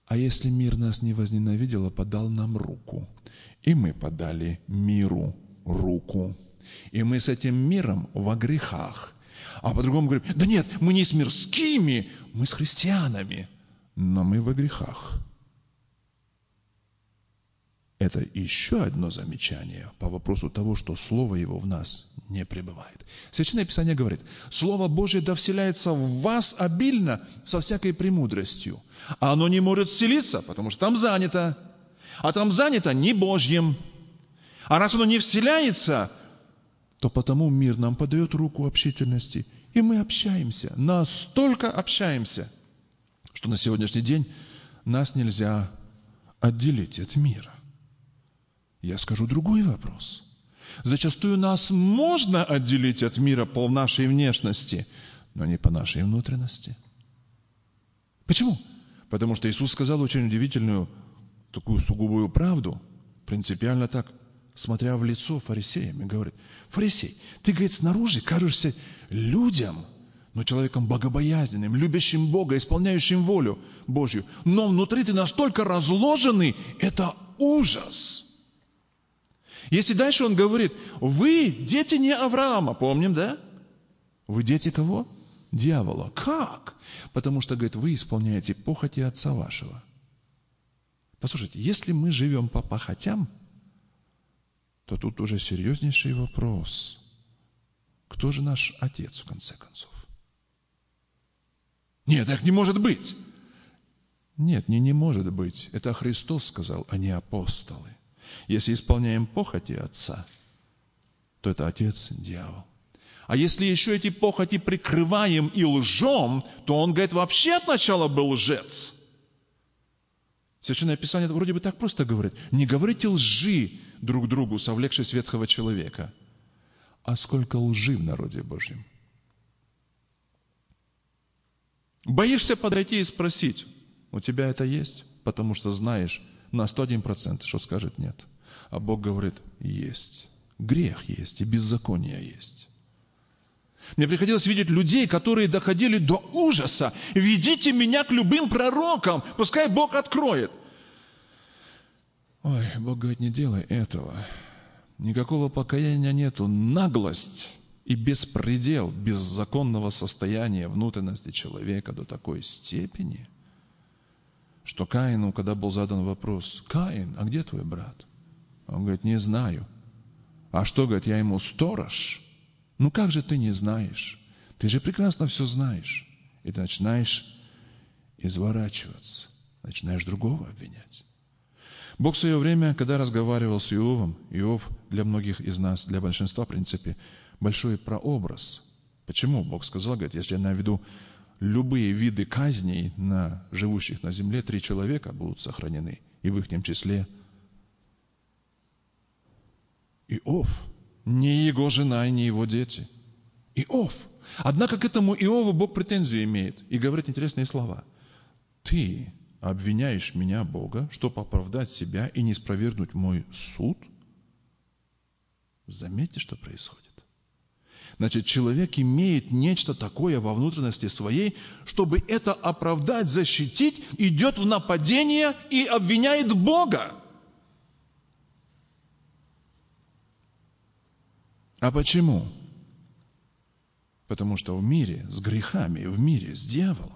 А если мир нас не возненавидел, а подал нам руку, и мы подали миру руку, и мы с этим миром во грехах. А по-другому говорим, да нет, мы не с мирскими, мы с христианами, но мы во грехах. Это еще одно замечание по вопросу того, что Слово Его в нас не пребывает. Священное Писание говорит, Слово Божие да вселяется в вас обильно со всякой премудростью. А оно не может вселиться, потому что там занято. А там занято не Божьим. А раз оно не вселяется, то потому мир нам подает руку общительности. И мы общаемся, настолько общаемся, что на сегодняшний день нас нельзя отделить от мира. Я скажу другой вопрос. Зачастую нас можно отделить от мира по нашей внешности, но не по нашей внутренности. Почему? Потому что Иисус сказал очень удивительную, такую сугубую правду, принципиально так, смотря в лицо фарисеям, и говорит, фарисей, ты, говорит, снаружи кажешься людям, но человеком богобоязненным, любящим Бога, исполняющим волю Божью, но внутри ты настолько разложенный, это ужас. Если дальше он говорит, вы дети не Авраама, помним, да? Вы дети кого? Дьявола. Как? Потому что, говорит, вы исполняете похоти отца вашего. Послушайте, если мы живем по похотям, то тут уже серьезнейший вопрос. Кто же наш отец, в конце концов? Нет, так не может быть. Нет, не может быть. Это Христос сказал, а не апостолы. Если исполняем похоти Отца, то это Отец дьявол. А если еще эти похоти прикрываем и лжем, то он, говорит, вообще от начала был лжец. Священное Писание вроде бы так просто говорит. Не говорите лжи друг другу, совлекшись ветхого человека. А сколько лжи в народе Божьем. Боишься подойти и спросить, у тебя это есть? Потому что знаешь на 101%, что скажет нет. А Бог говорит, есть. Грех есть и беззаконие есть. Мне приходилось видеть людей, которые доходили до ужаса. Ведите меня к любым пророкам, пускай Бог откроет. Ой, Бог говорит, не делай этого. Никакого покаяния нету. Наглость и беспредел беззаконного состояния внутренности человека до такой степени, что Каину, когда был задан вопрос, Каин, а где твой брат? Он говорит, не знаю. А что, говорит, я ему сторож? Ну как же ты не знаешь? Ты же прекрасно все знаешь. И ты начинаешь изворачиваться, начинаешь другого обвинять. Бог в свое время, когда разговаривал с Иовом, Иов для многих из нас, для большинства, в принципе, большой прообраз. Почему? Бог сказал, говорит, если я наведу любые виды казней на живущих на земле, 3 человека будут сохранены, и в их числе Иов, не его жена и не его дети. Иов. Однако к этому Иову Бог претензию имеет и говорит интересные слова. Ты обвиняешь меня, Бога, чтобы оправдать себя и не спровергнуть мой суд? Заметьте, что происходит. Значит, человек имеет нечто такое во внутренности своей, чтобы это оправдать, защитить, идет в нападение и обвиняет Бога. А почему? Потому что в мире с грехами, в мире с дьяволом.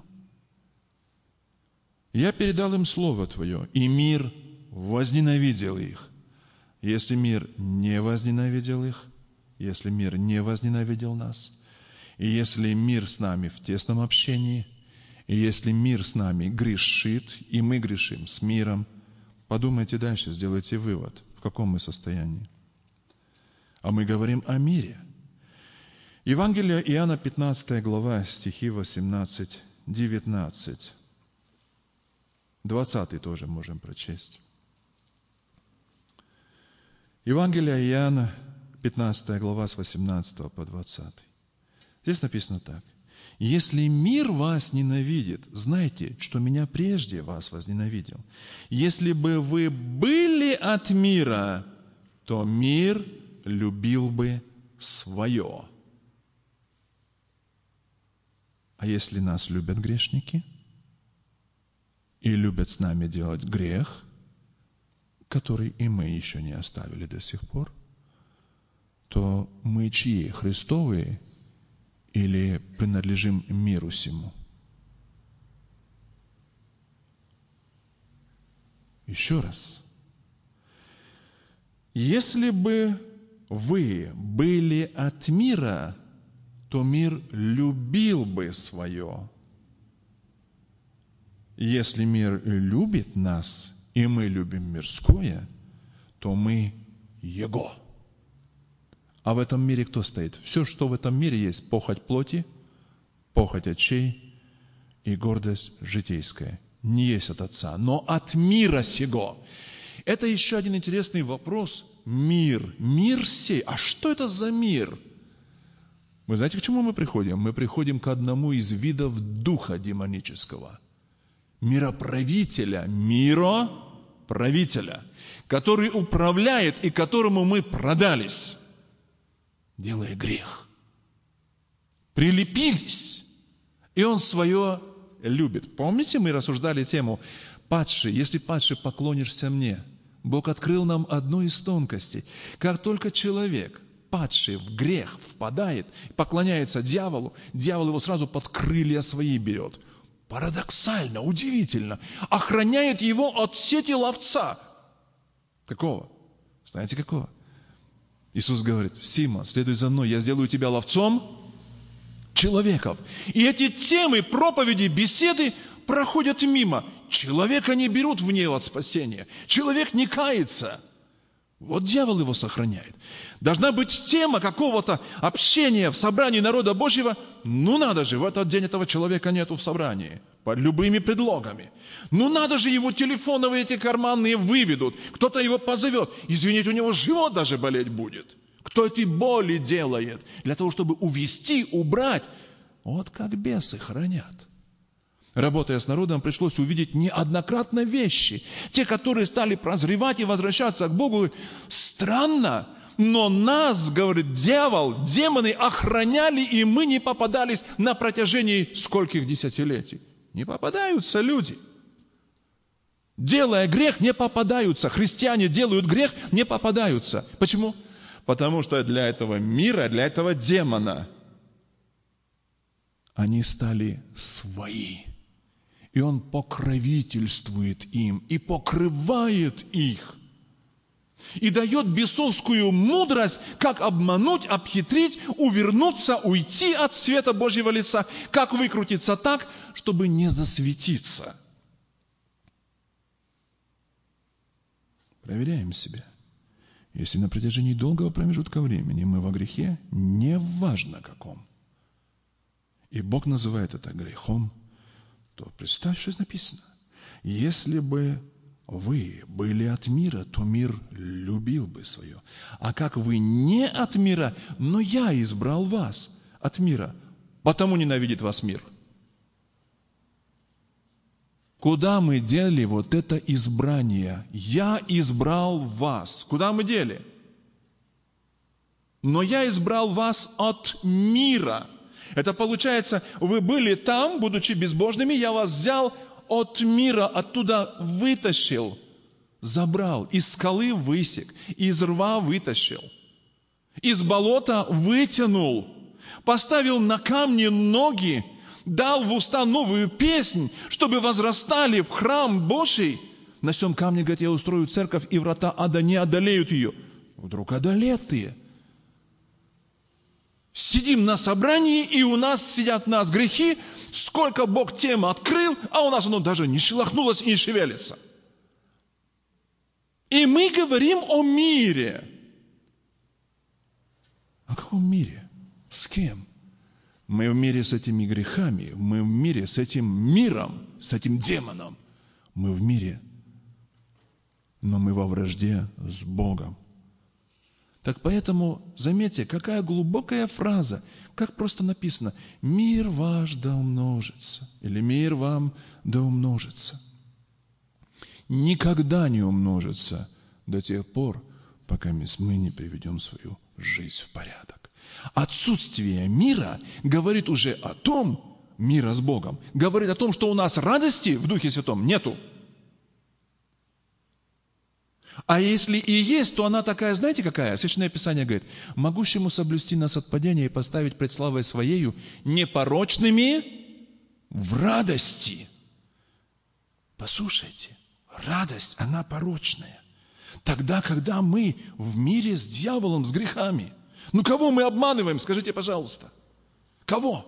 Я передал им Слово Твое, и мир возненавидел их. Если мир не возненавидел их, если мир не возненавидел нас, и если мир с нами в тесном общении, и если мир с нами грешит, и мы грешим с миром, подумайте дальше, сделайте вывод, в каком мы состоянии. А мы говорим о мире. Евангелие Иоанна, 15 глава, стихи 18, 19. 20 тоже можем прочесть. Евангелие Иоанна, 15 глава, с 18 по 20. Здесь написано так. «Если мир вас ненавидит, знайте, что меня прежде вас возненавидел. Если бы вы были от мира, то мир любил бы свое. А если нас любят грешники, и любят с нами делать грех, который и мы еще не оставили до сих пор, то мы чьи? Христовые или принадлежим миру сему? Еще раз. Если бы вы были от мира, то мир любил бы свое. Если мир любит нас, и мы любим мирское, то мы Его. А в этом мире кто стоит? Все, что в этом мире есть, похоть плоти, похоть очей и гордость житейская. Не есть от Отца, но от мира сего. Это еще один интересный вопрос. Мир. Мир сей. А что это за мир? Вы знаете, к чему мы приходим? Мы приходим к одному из видов духа демонического. Мироправителя, который управляет и которому мы продались, делая грех. Прилепились, и он свое любит. Помните, мы рассуждали тему «Падший, если падший поклонишься мне». Бог открыл нам одну из тонкостей. Как только человек, падший в грех, впадает, поклоняется дьяволу, дьявол его сразу под крылья свои берет. Парадоксально, удивительно. Охраняет его от сети ловца. Какого? Знаете, какого? Иисус говорит: «Сима, следуй за мной, я сделаю тебя ловцом человеков». И эти темы, проповеди, беседы проходят мимо. Человека не берут в нее от спасения. Человек не кается. Вот дьявол его сохраняет. Должна быть тема какого-то общения в собрании народа Божьего. Ну надо же, в этот день этого человека нету в собрании. Под любыми предлогами. Ну надо же, его телефоновые эти карманные выведут. Кто-то его позовет. Извините, у него живот даже болеть будет. Кто эти боли делает? Для того, чтобы увести, убрать. Вот как бесы хранят. Работая с народом, пришлось увидеть неоднократно вещи. Те, которые стали прозревать и возвращаться к Богу, странно, но нас, говорит дьявол, демоны охраняли, и мы не попадались на протяжении скольких десятилетий. Не попадаются люди. Делая грех, не попадаются. Христиане делают грех, не попадаются. Почему? Потому что для этого мира, для этого демона они стали свои. И он покровительствует им и покрывает их. И дает бесовскую мудрость, как обмануть, обхитрить, увернуться, уйти от света Божьего лица, как выкрутиться так, чтобы не засветиться. Проверяем себя. Если на протяжении долгого промежутка времени мы во грехе, неважно каком, и Бог называет это грехом, то представь, что написано. Если бы вы были от мира, то мир любил бы свое. А как вы не от мира, но я избрал вас от мира, потому ненавидит вас мир. Куда мы дели вот это избрание? Я избрал вас. Куда мы дели? Но я избрал вас от мира. Это получается, вы были там, будучи безбожными, я вас взял от мира, оттуда вытащил, забрал, из скалы высек, из рва вытащил, из болота вытянул, поставил на камни ноги, дал в уста новую песнь, чтобы возрастали в храм Божий. На сем камне, говорит, я устрою церковь, и врата ада не одолеют ее. Вдруг одолетые. Сидим на собрании, и у нас сидят нас грехи, сколько Бог тем открыл, а у нас оно даже не шелохнулось и не шевелится. И мы говорим о мире. О каком мире? С кем? Мы в мире с этими грехами, мы в мире с этим миром, с этим демоном. Мы в мире, но мы во вражде с Богом. Так поэтому, заметьте, какая глубокая фраза, как просто написано: «Мир ваш да умножится», или «Мир вам да умножится». Никогда не умножится до тех пор, пока мы не приведем свою жизнь в порядок. Отсутствие мира говорит уже о том, мира с Богом, говорит о том, что у нас радости в Духе Святом нету. А если и есть, то она такая, знаете какая? Священное Писание говорит: могущему соблюсти нас от падения и поставить пред славой Своею непорочными в радости. Послушайте, радость, она порочная. Тогда, когда мы в мире с дьяволом, с грехами. Ну, кого мы обманываем, скажите, пожалуйста? Кого?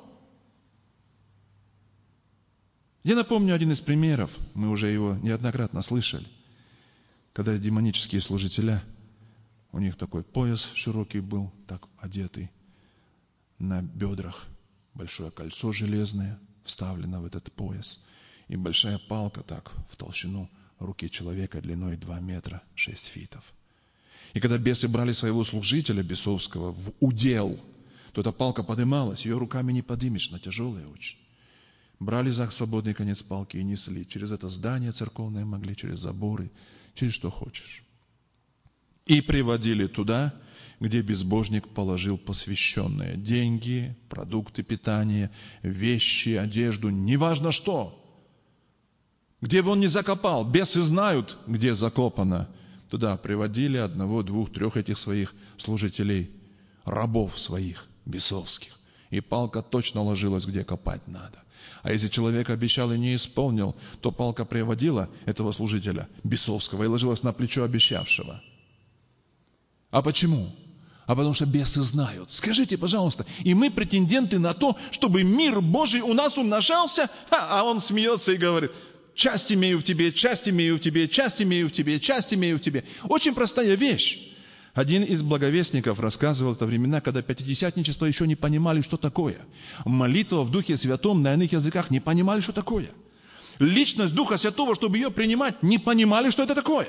Я напомню один из примеров, мы уже его неоднократно слышали. Когда демонические служители, у них такой пояс широкий был, так одетый, на бедрах большое кольцо железное вставлено в этот пояс, и большая палка так в толщину руки человека длиной 2 метра 6 фитов. И когда бесы брали своего служителя бесовского в удел, то эта палка поднималась, ее руками не поднимешь, она тяжелая очень. Брали за свободный конец палки и несли. Через это здание церковное могли, через заборы, через что хочешь. И приводили туда, где безбожник положил посвященное: деньги, продукты питания, вещи, одежду, неважно что. Где бы он ни закопал, бесы знают, где закопано. Туда приводили 1, 2, 3 этих своих служителей, рабов своих, бесовских. И палка точно ложилась, где копать надо. А если человек обещал и не исполнил, то палка приводила этого служителя бесовского и ложилась на плечо обещавшего. А почему? А потому что бесы знают. Скажите, пожалуйста, и мы претенденты на то, чтобы мир Божий у нас умножался, а он смеется и говорит: часть имею в тебе, часть имею в тебе, часть имею в тебе, часть имею в тебе. Очень простая вещь. Один из благовестников рассказывал это времена, когда пятидесятничество еще не понимали, что такое. Молитва в Духе Святом на иных языках не понимали, что такое. Личность Духа Святого, чтобы ее принимать, не понимали, что это такое.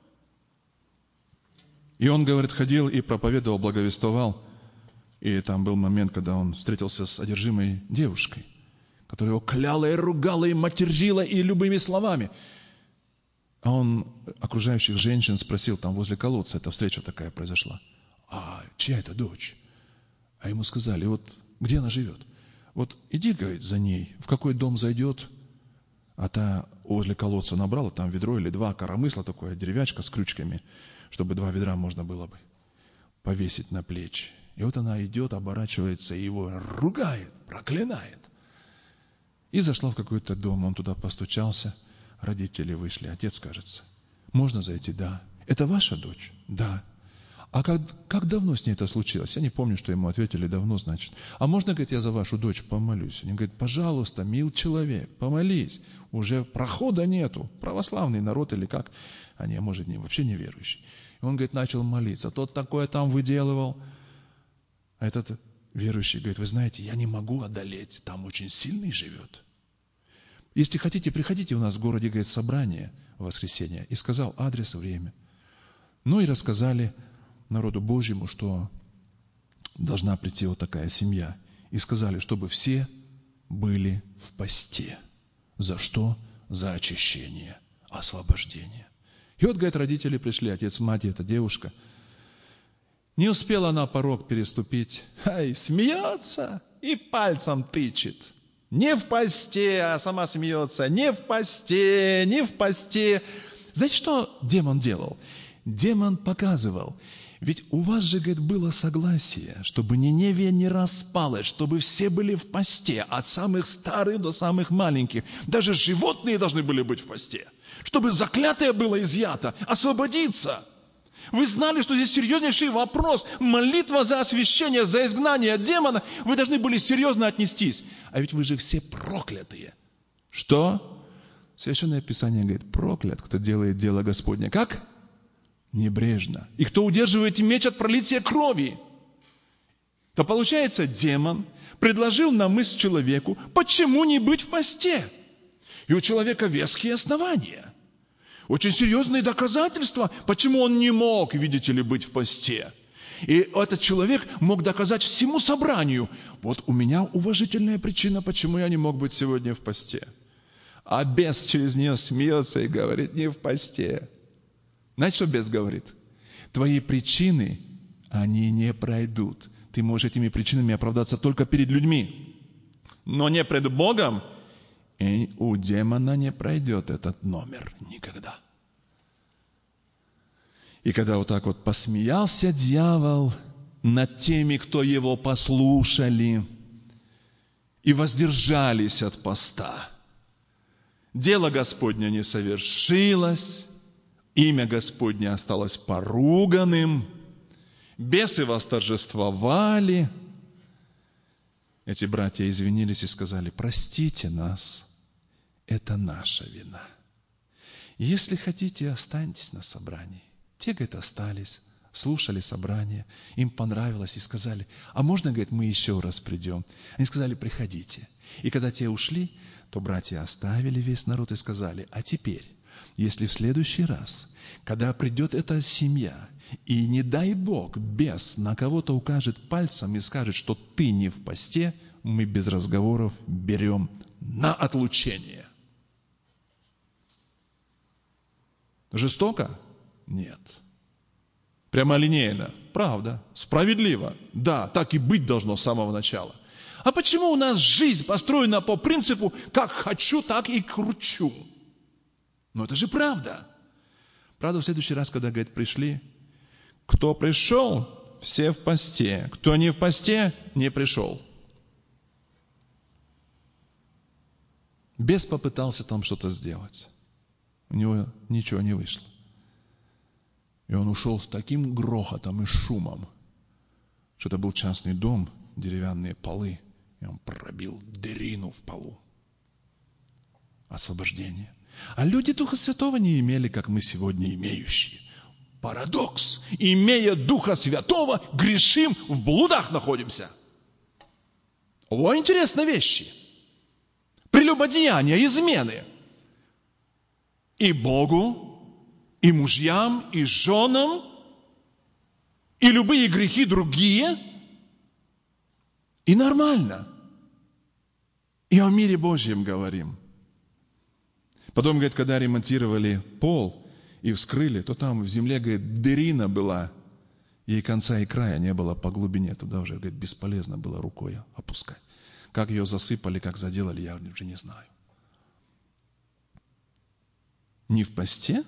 И он, говорит, ходил и проповедовал, благовествовал. И там был момент, когда он встретился с одержимой девушкой, которая его кляла и ругала, и материла, и любыми словами. А он окружающих женщин спросил, там возле колодца эта встреча такая произошла: а чья это дочь? А ему сказали: вот где она живет? Вот иди, говорит, за ней, в какой дом зайдет, а та возле колодца набрала там ведро или 2 коромысла, такое деревячка с крючками, чтобы 2 ведра можно было бы повесить на плечи. И вот она идет, оборачивается и его ругает, проклинает. И зашла в какой-то дом, он туда постучался. Родители вышли, отец, кажется. Можно зайти? Да. Это ваша дочь? Да. А как давно с ней это случилось? Я не помню, что ему ответили: давно, значит. А можно, говорит, я за вашу дочь помолюсь? Они говорят: пожалуйста, мил человек, помолись. Уже прохода нету. Православный народ или как? Они, может, вообще не верующие. И он, говорит, начал молиться. Тот такое там выделывал. А этот верующий говорит: вы знаете, я не могу одолеть. Там очень сильный живет. Если хотите, приходите у нас в городе, говорит, собрание в воскресенье. И сказал адрес, время. Ну и рассказали народу Божьему, что должна прийти вот такая семья. И сказали, чтобы все были в посте. За что? За очищение, освобождение. И вот, говорит, родители пришли, отец, мать, эта девушка. Не успела она порог переступить. Ай, смеется и пальцем тычет. Не в посте, а сама смеется. Не в посте, не в посте. Знаете, что демон делал? Демон показывал. Ведь у вас же, говорит, было согласие, чтобы Ниневия не распалась, чтобы все были в посте, от самых старых до самых маленьких. Даже животные должны были быть в посте, чтобы заклятое было изъято, освободиться. Вы знали, что здесь серьезнейший вопрос. Молитва за освящение, за изгнание демона. Вы должны были серьезно отнестись. А ведь вы же все проклятые. Что? Священное Писание говорит: проклят, кто делает дело Господне. Как? Небрежно. И кто удерживает меч от пролития крови. То получается, демон предложил на мысль человеку: почему не быть в посте? И у человека веские основания. Очень серьезные доказательства, почему он не мог, видите ли, быть в посте. И этот человек мог доказать всему собранию: вот у меня уважительная причина, почему я не мог быть сегодня в посте. А бес через нее смеется и говорит: не в посте. Знаете, что бес говорит? Твои причины, они не пройдут. Ты можешь этими причинами оправдаться только перед людьми. но не пред Богом, и у демона не пройдет этот номер никогда. И когда вот так вот посмеялся дьявол над теми, кто его послушали и воздержались от поста, дело Господне не совершилось, имя Господне осталось поруганным, бесы восторжествовали. Эти братья извинились и сказали: простите нас, это наша вина. Если хотите, останьтесь на собрании. Те, говорит, остались, слушали собрание, им понравилось и сказали: а можно, говорит, мы еще раз придем? Они сказали: приходите. И когда те ушли, то братья оставили весь народ и сказали: а теперь, если в следующий раз, когда придет эта семья, и не дай Бог, бес на кого-то укажет пальцем и скажет, что ты не в посте, мы без разговоров берем на отлучение. Жестоко? Нет. Прямолинейно? Правда. Справедливо? Да, так и быть должно с самого начала. А почему у нас жизнь построена по принципу «как хочу, так и кручу»? Но это же правда. Правда, в следующий раз, когда, говорит, пришли, кто пришел, все в посте. Кто не в посте, не пришел. Бес попытался там что-то сделать. У него ничего не вышло. И он ушел с таким грохотом и шумом, что это был частный дом, деревянные полы, и он пробил дырину в полу. Освобождение. А люди Духа Святого не имели, как мы сегодня имеющие. Парадокс. Имея Духа Святого, грешим, в блудах находимся. О, интересные вещи. Прелюбодеяния, измены. И Богу, и мужьям, и женам, и любые грехи другие. И нормально. И о мире Божьем говорим. Потом, говорит, когда ремонтировали пол и вскрыли, то там в земле, говорит, дырина была, ей конца и края не было по глубине. Туда уже, говорит, бесполезно было рукой опускать. Как ее засыпали, как заделали, я уже не знаю. Не в посте?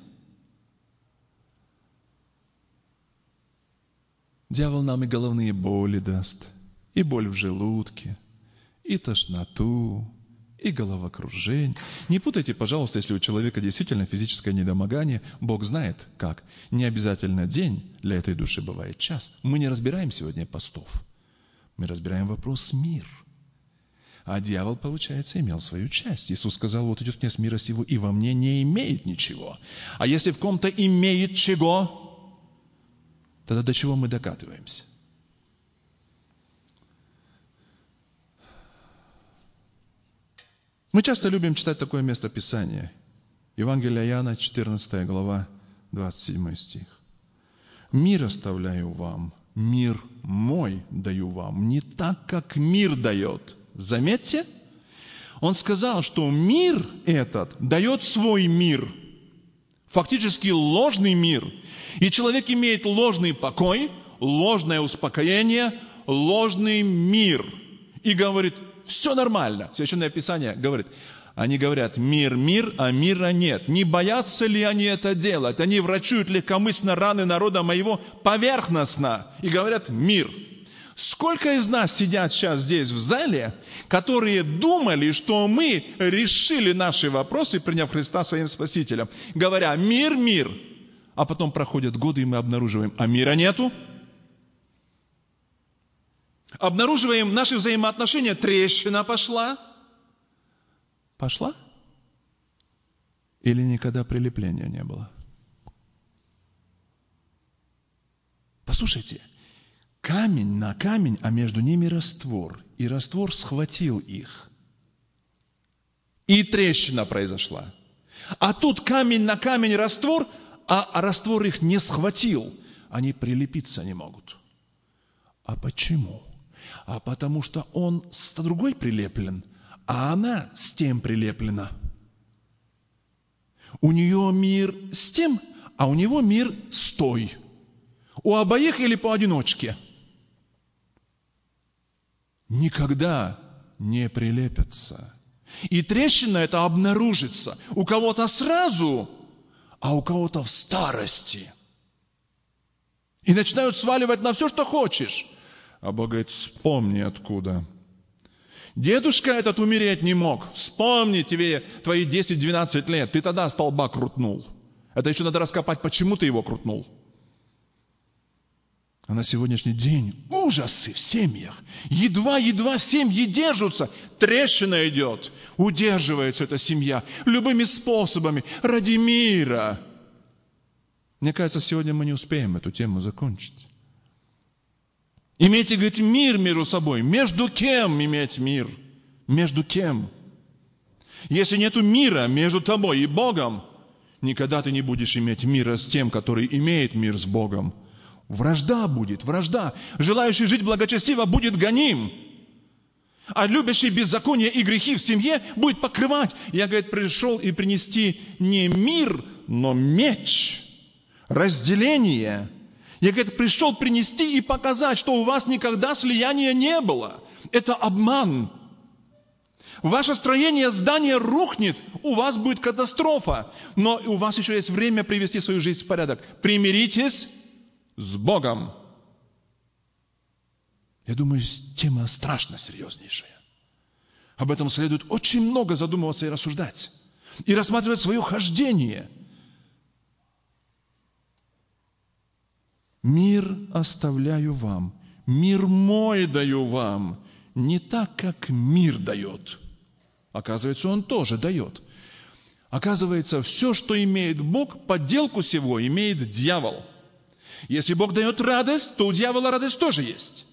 Дьявол нам и головные боли даст, и боль в желудке, и тошноту, и головокружение. Не путайте, пожалуйста, если у человека действительно физическое недомогание, Бог знает как. Не обязательно день, для этой души бывает час. Мы не разбираем сегодня постов. Мы разбираем вопрос мир. А дьявол, получается, имел свою часть. Иисус сказал: вот идет князь мира сего, и во мне не имеет ничего. А если в ком-то имеет чего, тогда до чего мы докатываемся? Мы часто любим читать такое место Писания. Евангелие Иоанна, 14 глава, 27 стих. «Мир оставляю вам, мир мой даю вам, не так, как мир дает». Заметьте, он сказал, что мир этот дает свой мир, фактически ложный мир. И человек имеет ложный покой, ложное успокоение, ложный мир. И говорит: все нормально. Священное Писание говорит, они говорят: мир, мир, а мира нет. Не боятся ли они это делать? Они врачуют легкомысленно раны народа моего поверхностно. И говорят: мир. Сколько из нас сидят сейчас здесь в зале, которые думали, что мы решили наши вопросы, приняв Христа своим Спасителем, говоря: мир, мир. А потом проходят годы, и мы обнаруживаем: а мира нету. Обнаруживаем наши взаимоотношения, трещина пошла. Пошла? Или никогда прилепления не было? Послушайте, камень на камень, а между ними раствор. И раствор схватил их. И трещина произошла. А тут камень на камень раствор, а раствор их не схватил. Они прилепиться не могут. А почему? А потому что он с другой прилеплен, а она с тем прилеплена. У нее мир с тем, а у него мир с той. У обоих или поодиночке. Никогда не прилепятся. И трещина эта обнаружится у кого-то сразу, а у кого-то в старости. И начинают сваливать на все, что хочешь. А Бог говорит, вспомни откуда. Дедушка этот умереть не мог. Вспомни тебе твои 10-12 лет. Ты тогда столба крутнул. Это еще надо раскопать, почему ты его крутнул. А на сегодняшний день ужасы в семьях. Едва семьи держатся. Трещина идет. Удерживается эта семья любыми способами ради мира. Мне кажется, сегодня мы не успеем эту тему закончить. Имейте, говорит, мир между собой. Между кем иметь мир? Между кем? Если нету мира между тобой и Богом, никогда ты не будешь иметь мира с тем, который имеет мир с Богом. Вражда будет, вражда. Желающий жить благочестиво будет гоним. А любящий беззаконие и грехи в семье будет покрывать. Я, говорит, пришел и принести не мир, но меч. Разделение. Я, говорит, пришел принести и показать, что у вас никогда слияния не было. Это обман. Ваше строение здания рухнет, у вас будет катастрофа. Но у вас еще есть время привести свою жизнь в порядок. Примиритесь с Богом. Я думаю, тема страшно серьезнейшая. Об этом следует очень много задумываться и рассуждать. И рассматривать свое хождение. Мир оставляю вам, мир мой даю вам, не так, как мир дает. Оказывается, он тоже дает. Оказывается, все, что имеет Бог, подделку всего имеет дьявол. Если Бог дает радость, то у дьявола радость тоже есть.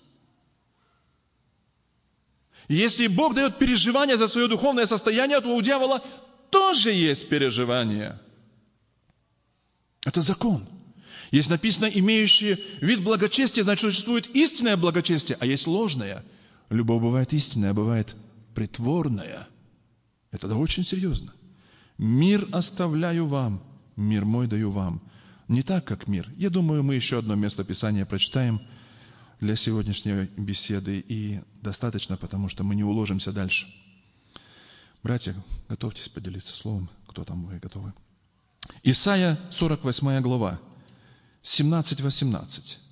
Если Бог дает переживание за свое духовное состояние, то у дьявола тоже есть переживание. Это закон. Есть написано, имеющий вид благочестия, значит, существует истинное благочестие, а есть ложное. Любовь бывает истинная, а бывает притворная. Это да, очень серьезно. Мир оставляю вам, мир мой даю вам. Не так, как мир. Я думаю, мы еще одно место Писания прочитаем для сегодняшней беседы, и достаточно, потому что мы не уложимся дальше. Братья, готовьтесь поделиться словом. Кто там, вы готовы? Исайя, 48 глава, 17-18.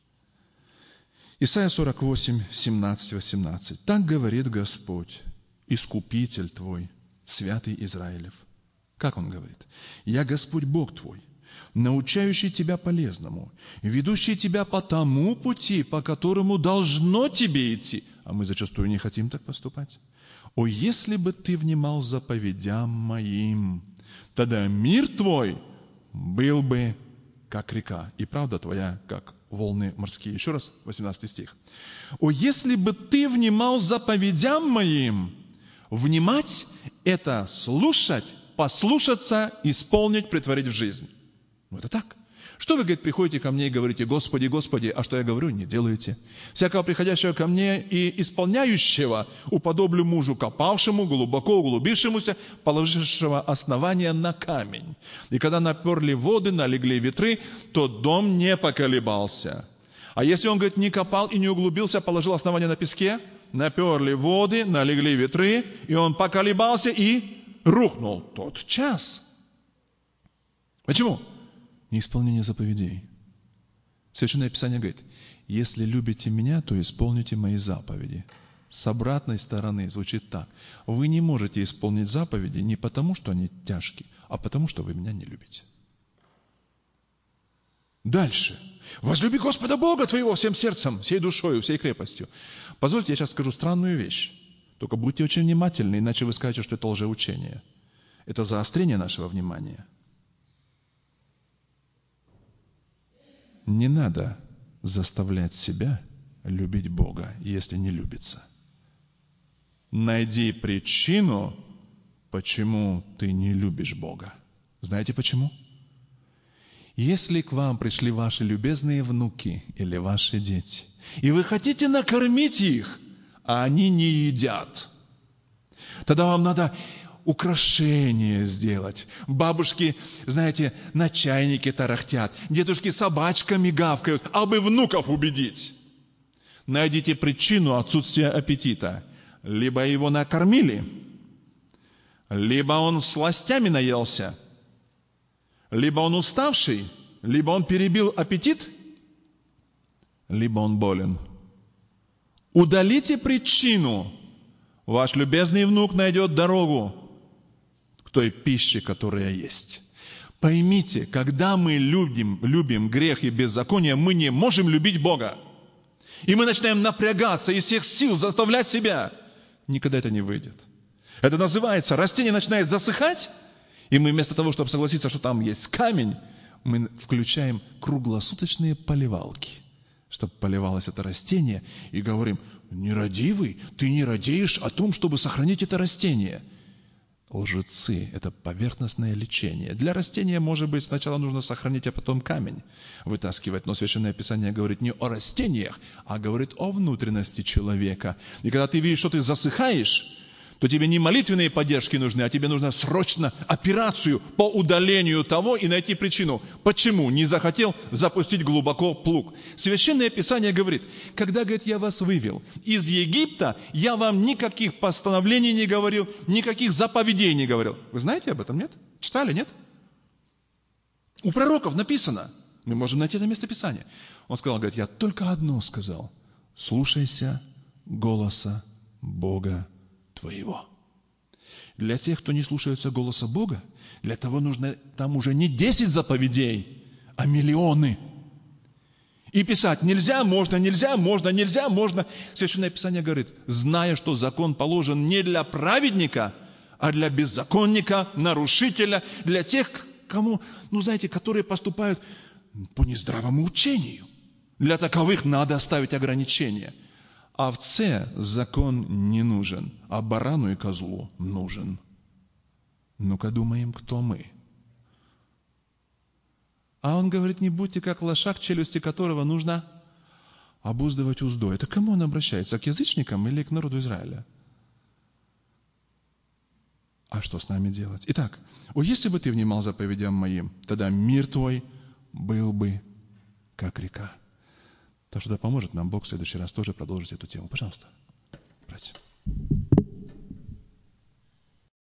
Исайя 48, 17-18. «Так говорит Господь, Искупитель твой, Святый Израилев». Как Он говорит? «Я Господь Бог твой, научающий тебя полезному, ведущий тебя по тому пути, по которому должно тебе идти». А мы зачастую не хотим так поступать. «О, если бы ты внимал заповедям моим, тогда мир твой был бы как река, и правда твоя, как волны морские». Еще раз, 18 стих. «О, если бы ты внимал заповедям моим». Внимать – это слушать, послушаться, исполнить, претворить в жизнь. Ну, это так. Что вы, говорит, приходите ко мне и говорите: «Господи, Господи», а что я говорю, не делаете. «Всякого приходящего ко мне и исполняющего уподоблю мужу копавшему, глубоко углубившемуся, положившего основание на камень. И когда наперли воды, налегли ветры, то дом не поколебался. А если он, говорит, не копал и не углубился, положил основание на песке, наперли воды, налегли ветры, и он поколебался и рухнул тот час». Почему? Неисполнение заповедей. Священное Писание говорит: «Если любите меня, то исполните мои заповеди». С обратной стороны звучит так: вы не можете исполнить заповеди не потому, что они тяжкие, а потому, что вы меня не любите. Дальше. «Возлюби Господа Бога твоего всем сердцем, всей душою, всей крепостью». Позвольте, я сейчас скажу странную вещь. Только будьте очень внимательны, иначе вы скажете, что это лжеучение. Это заострение нашего внимания. Не надо заставлять себя любить Бога, если не любится. Найди причину, почему ты не любишь Бога. Знаете почему? Если к вам пришли ваши любезные внуки или ваши дети, и вы хотите накормить их, а они не едят, тогда вам надо украшение сделать. Бабушки, знаете, на чайнике тарахтят, дедушки собачками гавкают, а бы внуков убедить. Найдите причину отсутствия аппетита. либо его накормили, либо он сластями наелся, либо он уставший, либо он перебил аппетит, либо он болен. Удалите причину, ваш любезный внук найдет дорогу к той пище, которая есть. Поймите, когда мы любим грех и беззаконие, мы не можем любить Бога. И мы начинаем напрягаться из всех сил, заставлять себя. Никогда это не выйдет. Это называется, растение начинает засыхать, и мы вместо того, чтобы согласиться, что там есть камень, мы включаем круглосуточные поливалки, чтобы поливалось это растение, и говорим: нерадивый, ты не радеешь о том, чтобы сохранить это растение. Лжецы – это поверхностное лечение. Для растения, может быть, сначала нужно сохранить, а потом камень вытаскивать. Но Священное Писание говорит не о растениях, а говорит о внутренности человека. И когда ты видишь, что ты засыхаешь, то тебе не молитвенные поддержки нужны, а тебе нужно срочно операцию по удалению того и найти причину. Почему не захотел запустить глубоко плуг? Священное Писание говорит: когда, говорит, я вас вывел из Египта, я вам никаких постановлений не говорил, никаких заповедей не говорил. Вы знаете об этом, нет? Читали, нет? У пророков написано. Мы можем найти это место Писания. Он сказал, говорит, я только одно сказал: слушайся голоса Бога твоего. Для тех, кто не слушается голоса Бога, для того нужно там уже не 10 заповедей, а миллионы. И писать нельзя, можно, нельзя, можно, нельзя, можно. Священное Писание говорит: зная, что закон положен не для праведника, а для беззаконника, нарушителя, для тех, кому, которые поступают по нездравому учению. Для таковых надо ставить ограничения. Овце закон не нужен, а барану и козлу нужен. Ну-ка думаем, кто мы. А он говорит: не будьте как лошак, челюсти которого нужно обуздывать уздой. Это к кому он обращается? К язычникам или к народу Израиля? А что с нами делать? Итак, если бы ты внимал заповедям моим, тогда мир твой был бы как река. Так что да поможет нам Бог в следующий раз тоже продолжить эту тему. Пожалуйста, братья.